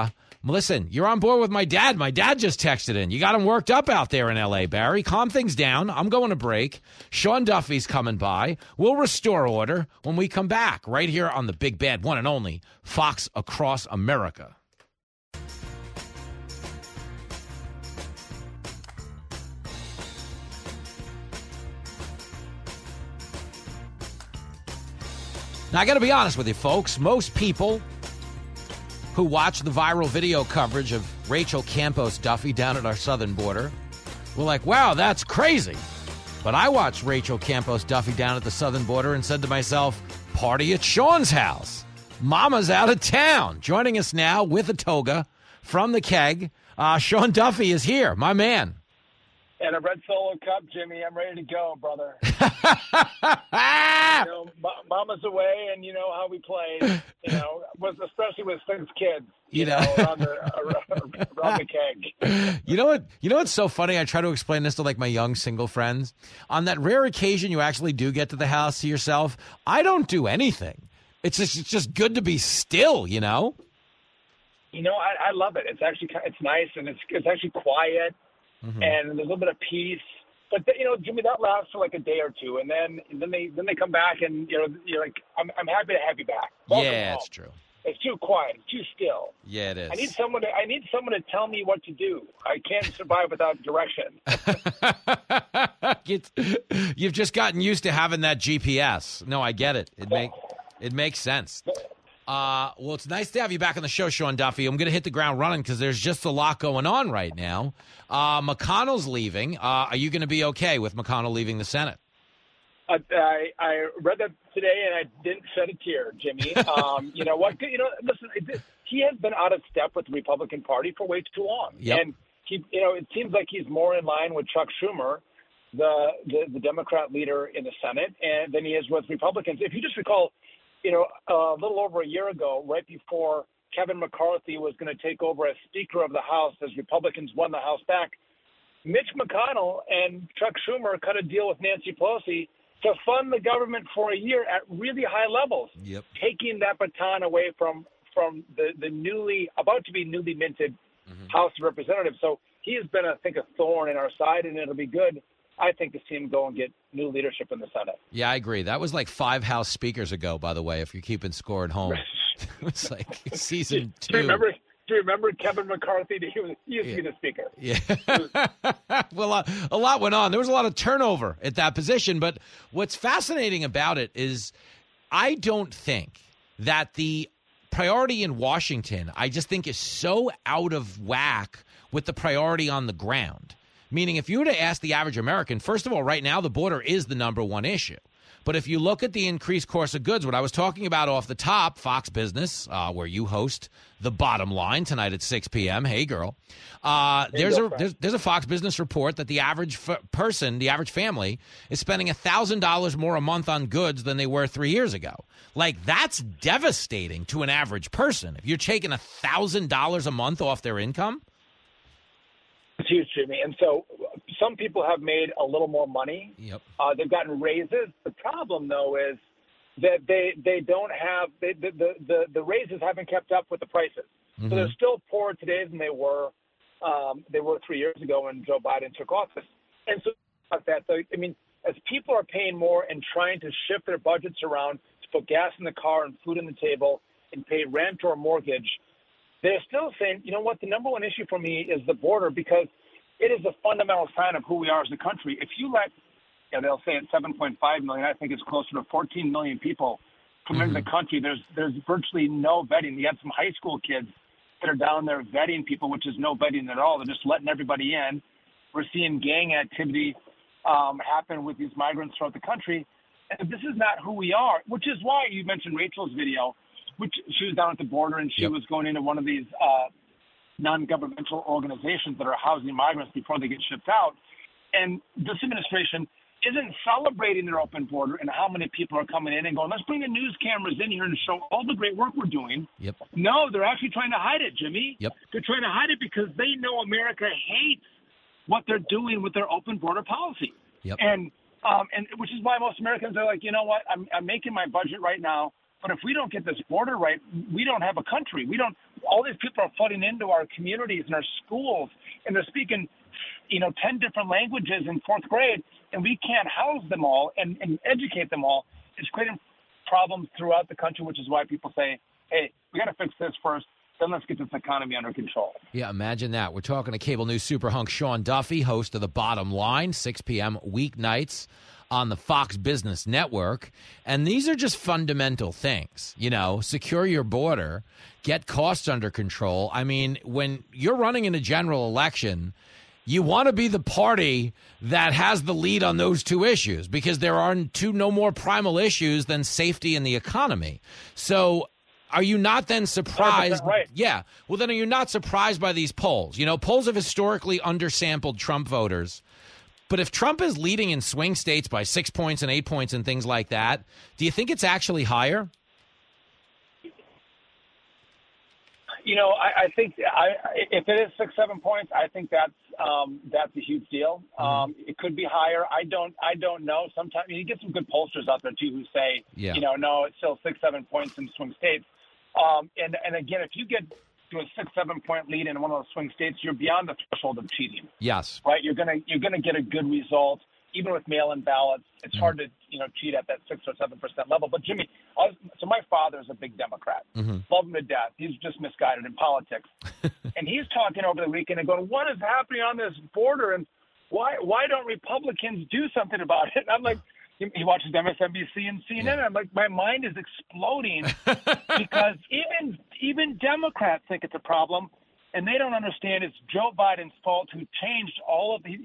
Listen, you're on board with my dad. My dad just texted in. You got him worked up out there in L.A., Barry. Calm things down. I'm going to break. Sean Duffy's coming by. We'll restore order when we come back right here on the big bad one and only Fox Across America. Now, I got to be honest with you, folks. Most people who watch the viral video coverage of Rachel Campos Duffy down at our southern border were like, wow, that's crazy. But I watched Rachel Campos Duffy down at the southern border and said to myself, party at Sean's house. Mama's out of town. Joining us now with a toga from the keg, Sean Duffy is here, my man. And a red Solo Cup, Jimmy. I'm ready to go, brother. Mama's away, and you know how we play. Especially with 6 kids. Around the keg. You know what? You know what's so funny? I try to explain this to like my young single friends. On that rare occasion you actually do get to the house to yourself, I don't do anything. It's just good to be still. I love it. It's nice, and it's actually quiet. Mm-hmm. And there's a little bit of peace, but Jimmy, that lasts for like a day or two, and then they come back, and you're like, I'm happy to have you back. Welcome home. It's true. It's too quiet. It's too still. Yeah, it is. I need someone to tell me what to do. I can't survive without direction. You've just gotten used to having that GPS. No, I get it. It makes sense. Well, it's nice to have you back on the show, Sean Duffy. I'm going to hit the ground running because there's just a lot going on right now. McConnell's leaving. Are you going to be okay with McConnell leaving the Senate? I read that today, and I didn't shed a tear, Jimmy. You know what? Listen, he has been out of step with the Republican Party for way too long. Yep. And it seems like he's more in line with Chuck Schumer, the Democrat leader in the Senate, and than he is with Republicans. If you just recall, a little over a year ago, right before Kevin McCarthy was going to take over as Speaker of the House as Republicans won the House back, Mitch McConnell and Chuck Schumer cut a deal with Nancy Pelosi to fund the government for a year at really high levels, taking that baton away from the about to be newly minted House of Representatives. So he has been, I think, a thorn in our side, and it'll be good, I think, to see him go and get new leadership in the Senate. Yeah, I agree. That was like 5 House speakers ago, by the way, if you're keeping score at home. It was like season 2. Do you remember Kevin McCarthy? He used to be the speaker. Yeah. Well, a lot went on. There was a lot of turnover at that position. But what's fascinating about it is I don't think that the priority in Washington, I just think, is so out of whack with the priority on the ground. Meaning, if you were to ask the average American, first of all, right now, the border is the number one issue. But if you look at the increased course of goods, what I was talking about off the top, Fox Business, where you host The Bottom Line tonight at 6 p.m. Hey, girl. There's a Fox Business report that the average person, the average family, is spending $1,000 more a month on goods than they were 3 years ago. Like, that's devastating to an average person. If you're taking $1,000 a month off their income. It's huge, Jimmy. And so some people have made a little more money. Yep. They've gotten raises. The problem, though, is that they don't have the raises haven't kept up with the prices. Mm-hmm. So they're still poorer today than they were 3 years ago when Joe Biden took office. And so about that, so, I mean, as people are paying more and trying to shift their budgets around to put gas in the car and food on the table and pay rent or mortgage, they're still saying, you know what, the number one issue for me is the border, because it is a fundamental sign of who we are as a country. If you let, they'll say it's 7.5 million, I think it's closer to 14 million people come into the country. There's virtually no vetting. You have some high school kids that are down there vetting people, which is no vetting at all. They're just letting everybody in. We're seeing gang activity happen with these migrants throughout the country. And this is not who we are, which is why you mentioned Rachel's video, which she was down at the border and she was going into one of these non-governmental organizations that are housing migrants before they get shipped out. And this administration isn't celebrating their open border and how many people are coming in and going, let's bring the news cameras in here and show all the great work we're doing. Yep. No, they're actually trying to hide it, Jimmy. Yep. They're trying to hide it because they know America hates what they're doing with their open border policy. Yep. And which is why most Americans are like, you know what, I'm making my budget right now But if we don't get this border right, we don't have a country. All these people are flooding into our communities and our schools, and they're speaking, 10 different languages in fourth grade, and we can't house them all and educate them all. It's creating problems throughout the country, which is why people say, hey, we got to fix this first. Then let's get this economy under control. Yeah, imagine that. We're talking to cable news super hunk Sean Duffy, host of The Bottom Line, 6 p.m. weeknights on the Fox Business Network. And these are just fundamental things. Secure your border, get costs under control. I mean, when you're running in a general election, you want to be the party that has the lead on those two issues, because there are no more primal issues than safety and the economy. So are you not then surprised? Right. Yeah. Well, then are you not surprised by these polls? Polls have historically undersampled Trump voters. But if Trump is leading in swing states by 6 points and 8 points and things like that, do you think it's actually higher? I think if it is 6-7 points, I think that's a huge deal. It could be higher. I don't know. Sometimes you get some good pollsters out there too who say, no, it's still 6-7 points in swing states. And again, if you get to a 6-7 point lead in one of those swing states, you're beyond the threshold of cheating. Yes. Right. You're gonna get a good result. Even with mail-in ballots, it's hard to cheat at that 6 or 7% level. But Jimmy, so my father's a big Democrat, love him to death. He's just misguided in politics, and he's talking over the weekend and going, "What is happening on this border, and why don't Republicans do something about it?" And I'm like, he watches MSNBC and CNN. I'm like, my mind is exploding because even Democrats think it's a problem, and they don't understand it's Joe Biden's fault, who changed all of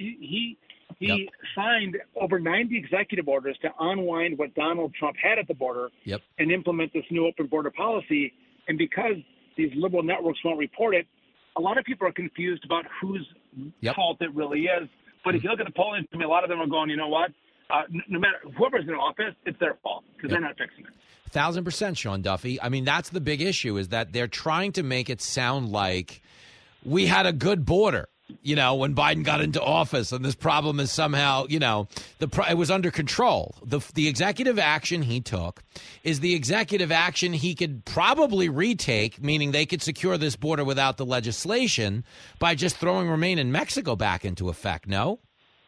He signed over 90 executive orders to unwind what Donald Trump had at the border and implement this new open border policy. And because these liberal networks won't report it, a lot of people are confused about whose fault it really is. But if you look at the polling, a lot of them are going, you know what? No matter whoever's in office, it's their fault because they're not fixing it. 1,000%, Sean Duffy. I mean, that's the big issue, is that they're trying to make it sound like we had a good border, when Biden got into office, and this problem is somehow, it was under control. The executive action he took is the executive action he could probably retake, meaning they could secure this border without the legislation by just throwing Remain in Mexico back into effect, no?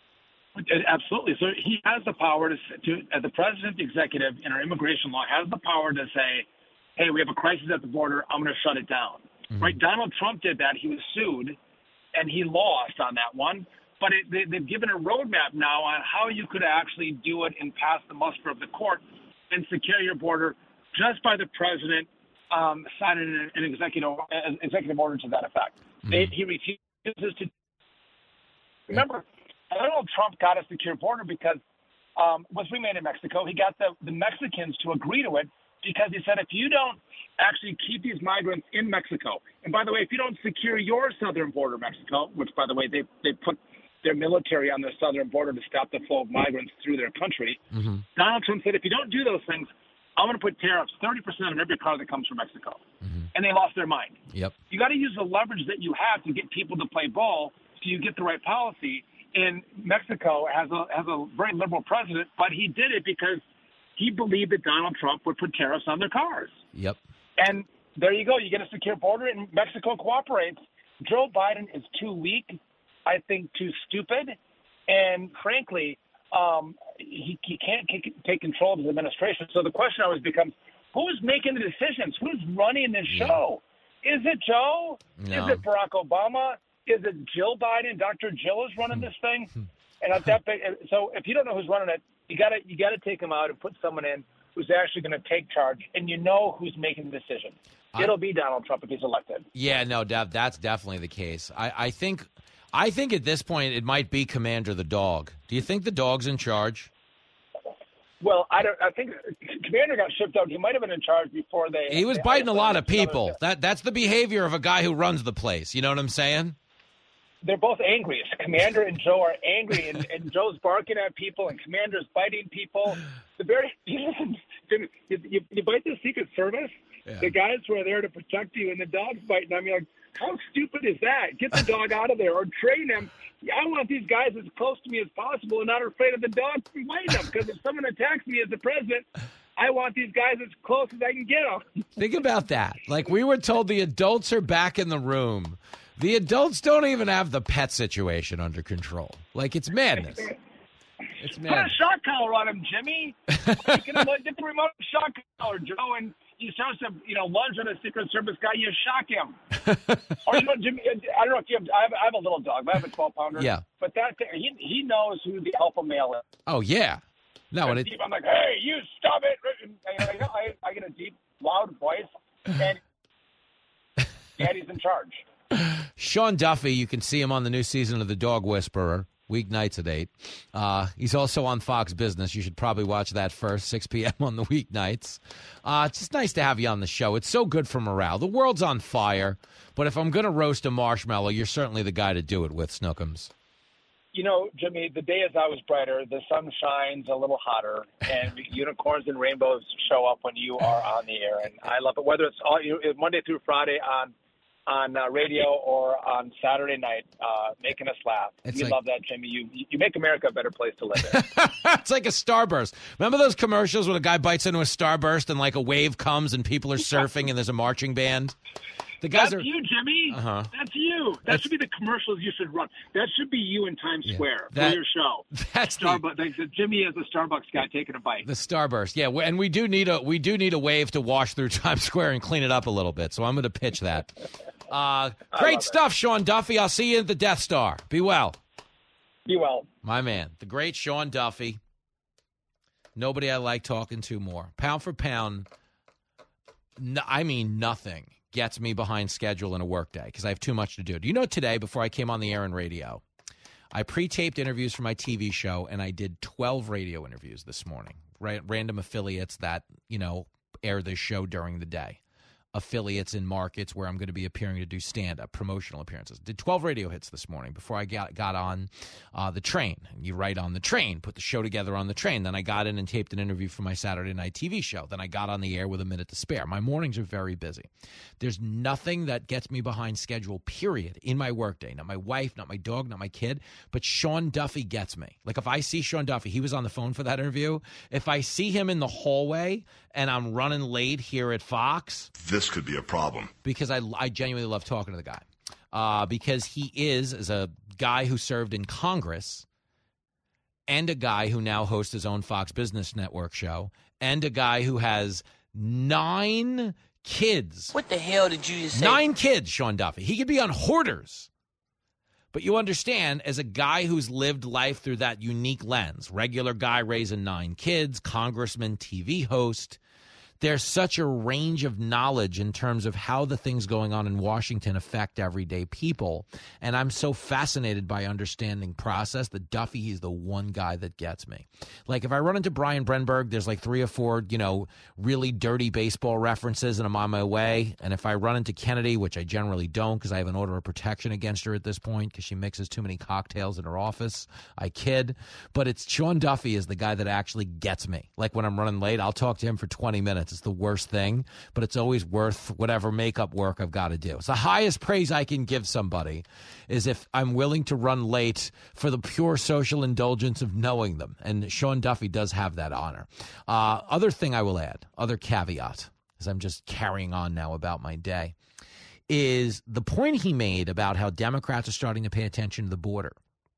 Absolutely. So he has the power the president, the executive, in our immigration law, has the power to say, hey, we have a crisis at the border, I'm going to shut it down. Right? Donald Trump did that. He was sued, and he lost on that one. But they've given a roadmap now on how you could actually do it and pass the muster of the court and secure your border just by the president signing an executive order to that effect. He refuses to. Remember, Donald Trump got a secure border because with Remain in Mexico, he got the Mexicans to agree to it because he said, if you don't actually keep these migrants in Mexico, and by the way, if you don't secure your southern border, Mexico, which, by the way, they put their military on their southern border to stop the flow of migrants through their country, Donald Trump said, if you don't do those things, I'm going to put tariffs 30% on every car that comes from Mexico. And they lost their mind. Yep. You got to use the leverage that you have to get people to play ball so you get the right policy. And Mexico has a very liberal president, but he did it because he believed that Donald Trump would put tariffs on their cars. Yep. And there you go. You get a secure border, and Mexico cooperates. Joe Biden is too weak, I think too stupid, and frankly, he can't take control of his administration. So the question always becomes, who's making the decisions? Who's running this show? Is it Joe? No. Is it Barack Obama? Is it Jill Biden? Dr. Jill is running this thing? And so if you don't know who's running it, you gotta take him out and put someone in who's actually going to take charge, and who's making the decision. It'll be Donald Trump if he's elected. Yeah, no, Dev, that's definitely the case. I think at this point it might be Commander the dog. Do you think the dog's in charge? Well, I think Commander got shipped out. He might have been in charge before they. He was biting a lot of people. That's the behavior of a guy who runs the place. You know what I'm saying? They're both angry. Commander and Joe are angry, and Joe's barking at people, and Commander's biting people. You bite the Secret Service. Yeah. The guys who are there to protect you, and the dog's biting. I mean, like, how stupid is that? Get the dog out of there or train him. I want these guys as close to me as possible and not afraid of the dog from biting them. Because if someone attacks me as the president, I want these guys as close as I can get them. Think about that. Like, we were told the adults are back in the room. The adults don't even have the pet situation under control. Like, it's madness. It's Put a madness. shock collar on him, Jimmy. You can dip the remote shock collar, Joe, and he starts to, lunge on a Secret Service guy. You shock him. Or Jimmy, I don't know if you have. I have a little dog, but I have a 12-pounder. Yeah. But he knows who the alpha male is. Oh, yeah. No, and I'm like, hey, you stop it! And I get a deep, loud voice, and Daddy's in charge. Sean Duffy, you can see him on the new season of The Dog Whisperer, weeknights at 8. He's also on Fox Business. You should probably watch that first, 6 p.m. on the weeknights. It's just nice to have you on the show. It's so good for morale. The world's on fire, but if I'm going to roast a marshmallow, you're certainly the guy to do it with, Snookums. Jimmy, the day is always brighter. The sun shines a little hotter, and unicorns and rainbows show up when you are on the air. And I love it, whether it's Monday through Friday on radio or on Saturday night, making us laugh. We love that, Jimmy. You make America a better place to live in. It's like a starburst. Remember those commercials when a guy bites into a starburst and like a wave comes and people are surfing and there's a marching band? That's you, Jimmy. Uh-huh. That's you. That should be the commercials you should run. That should be you in Times Square for your show. That's Starbucks. Jimmy is the Starbucks guy taking a bite. The starburst, yeah. And we do need a wave to wash through Times Square and clean it up a little bit. So I'm going to pitch that. Great stuff, Sean Duffy. I'll see you at the Death Star. Be well. Be well. My man, the great Sean Duffy. Nobody I like talking to more. Pound for pound, nothing gets me behind schedule in a workday because I have too much to do. Do you know today, before I came on the air in radio, I pre-taped interviews for my TV show, and I did 12 radio interviews this morning, right? Random affiliates that, air this show during the day. Affiliates in markets where I'm going to be appearing to do stand-up, promotional appearances. Did 12 radio hits this morning before I got on the train. You write on the train, put the show together on the train. Then I got in and taped an interview for my Saturday night TV show. Then I got on the air with a minute to spare. My mornings are very busy. There's nothing that gets me behind schedule, period, in my workday. Not my wife, not my dog, not my kid, but Sean Duffy gets me. Like if I see Sean Duffy, he was on the phone for that interview. If I see him in the hallway and I'm running late here at Fox, this could be a problem. Because I genuinely love talking to the guy. Because he is a guy who served in Congress and a guy who now hosts his own Fox Business Network show and a guy who has 9 kids. What the hell did you just say? 9 kids, Sean Duffy. He could be on Hoarders. But you understand, as a guy who's lived life through that unique lens, regular guy raising 9 kids, congressman, TV host, there's such a range of knowledge in terms of how the things going on in Washington affect everyday people. And I'm so fascinated by understanding process that Duffy, he's the one guy that gets me. Like if I run into Brian Brenberg, there's like 3 or 4, really dirty baseball references and I'm on my way. And if I run into Kennedy, which I generally don't because I have an order of protection against her at this point because she mixes too many cocktails in her office, I kid. But it's Sean Duffy is the guy that actually gets me. Like when I'm running late, I'll talk to him for 20 minutes. It's the worst thing, but it's always worth whatever makeup work I've got to do. It's the highest praise I can give somebody is if I'm willing to run late for the pure social indulgence of knowing them. And Sean Duffy does have that honor. Other thing I will add, other caveat, as I'm just carrying on now about my day, is the point he made about how Democrats are starting to pay attention to the border.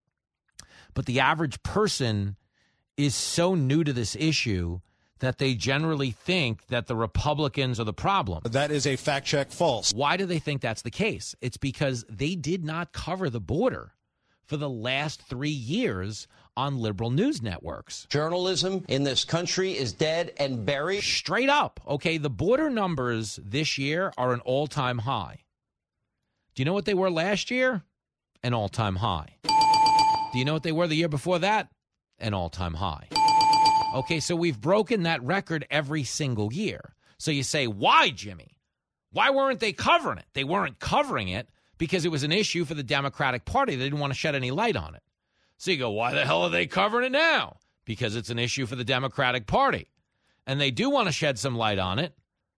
But the average person is so new to this issue that they generally think that the Republicans are the problem. That is a fact check false. Why do they think that's the case? It's because they did not cover the border for the last 3 years on liberal news networks. Journalism in this country is dead and buried. Straight up. Okay, the border numbers this year are an all-time high. Do you know what they were last year? An all-time high. Do you know what they were the year before that? An all-time high. Okay, so we've broken that record every single year. So you say, why, Jimmy? Why weren't they covering it? They weren't covering it because it was an issue for the Democratic Party. They didn't want to shed any light on it. So you go, why the hell are they covering it now? Because it's an issue for the Democratic Party. And they do want to shed some light on it,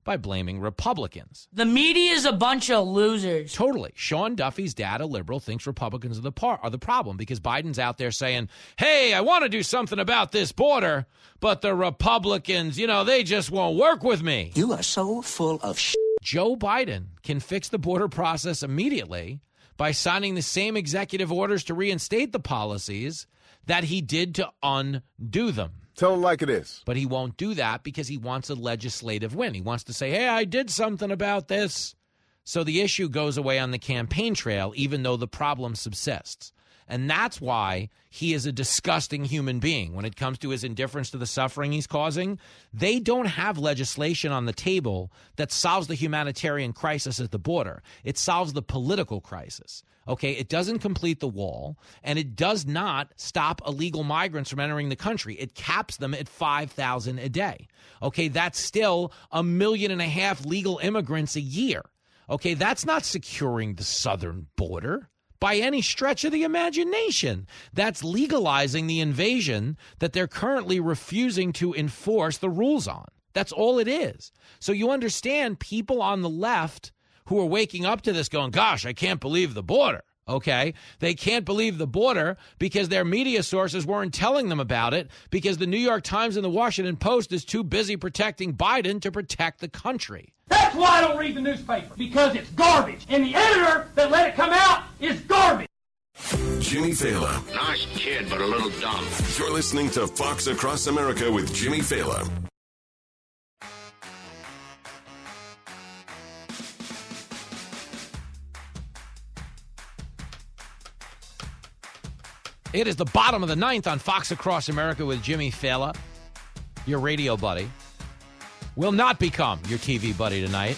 by blaming Republicans. The media is a bunch of losers. Totally. Sean Duffy's dad, a liberal, thinks Republicans are the problem because Biden's out there saying, hey, I want to do something about this border, but the Republicans, they just won't work with me. You are so full of shit. Joe Biden can fix the border process immediately by signing the same executive orders to reinstate the policies that he did to undo them. Tell him like it is. But he won't do that because he wants a legislative win. He wants to say, hey, I did something about this. So the issue goes away on the campaign trail, even though the problem subsists. And that's why he is a disgusting human being when it comes to his indifference to the suffering he's causing. They don't have legislation on the table that solves the humanitarian crisis at the border. It solves the political crisis. Okay, it doesn't complete the wall, and it does not stop illegal migrants from entering the country. It caps them at 5,000 a day. Okay, that's still 1.5 million legal immigrants a year. Okay, that's not securing the southern border by any stretch of the imagination. That's legalizing the invasion that they're currently refusing to enforce the rules on. That's all it is. So you understand people on the left who are waking up to this going, gosh, I can't believe the border. Okay, they can't believe the border because their media sources weren't telling them about it because the New York Times and the Washington Post is too busy protecting Biden to protect the country. That's why I don't read the newspaper, because it's garbage. And the editor that let it come out is garbage. Jimmy Fallon. Nice kid, but a little dumb. You're listening to Fox Across America with Jimmy Fallon. It is the bottom of the ninth on Fox Across America with Jimmy Fallon, your radio buddy. Will not become your TV buddy tonight.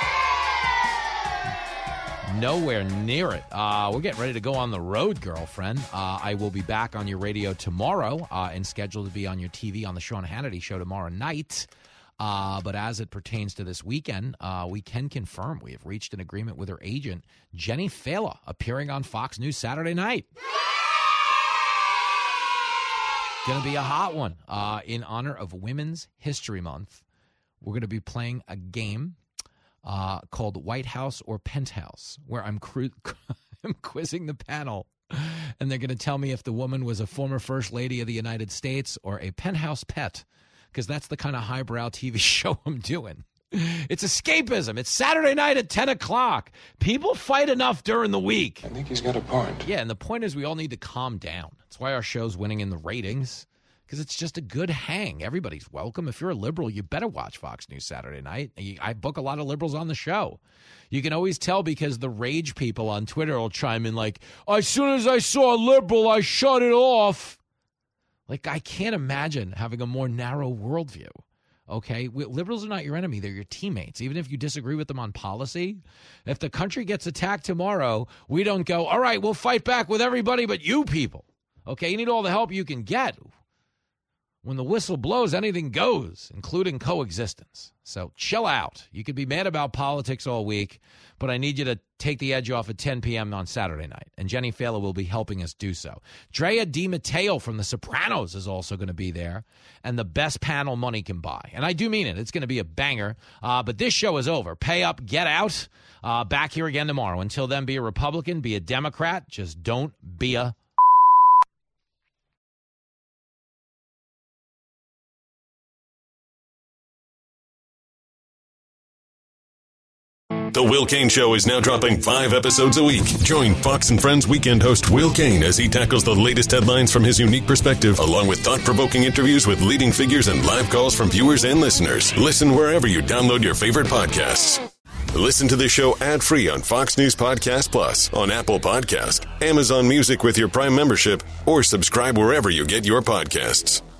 Nowhere near it. We're getting ready to go on the road, girlfriend. I will be back on your radio tomorrow and scheduled to be on your TV on the Sean Hannity show tomorrow night. But as it pertains to this weekend, we can confirm we have reached an agreement with her agent, Jenny Fallon, appearing on Fox News Saturday night. Going to be a hot one. In honor of Women's History Month, we're going to be playing a game called White House or Penthouse, where I'm quizzing the panel, and they're going to tell me if the woman was a former First Lady of the United States or a penthouse pet, because that's the kind of highbrow TV show I'm doing. It's escapism. It's Saturday night at 10 o'clock. People fight enough during the week. I think he's got a point. Yeah, and the point is we all need to calm down. That's why our show's winning in the ratings, because it's just a good hang. Everybody's welcome. If you're a liberal, you better watch Fox News Saturday night. I book a lot of liberals on the show. You can always tell because the rage people on Twitter will chime in like, as soon as I saw a liberal, I shut it off. Like, I can't imagine having a more narrow worldview. Okay, liberals are not your enemy. They're your teammates. Even if you disagree with them on policy, if the country gets attacked tomorrow, we don't go, all right, we'll fight back with everybody but you people. Okay, you need all the help you can get. When the whistle blows, anything goes, including coexistence. So chill out. You could be mad about politics all week, but I need you to take the edge off at 10 p.m. on Saturday night. And Jenny Fallon will be helping us do so. Drea DiMatteo from The Sopranos is also going to be there. And the best panel money can buy. And I do mean it. It's going to be a banger. But this show is over. Pay up, get out. Back here again tomorrow. Until then, be a Republican, be a Democrat. Just don't be a... The Will Cain Show is now dropping 5 episodes a week. Join Fox and Friends weekend host Will Cain as he tackles the latest headlines from his unique perspective, along with thought-provoking interviews with leading figures and live calls from viewers and listeners. Listen wherever you download your favorite podcasts. Listen to the show ad-free on Fox News Podcast Plus, on Apple Podcast, Amazon Music with your Prime membership, or subscribe wherever you get your podcasts.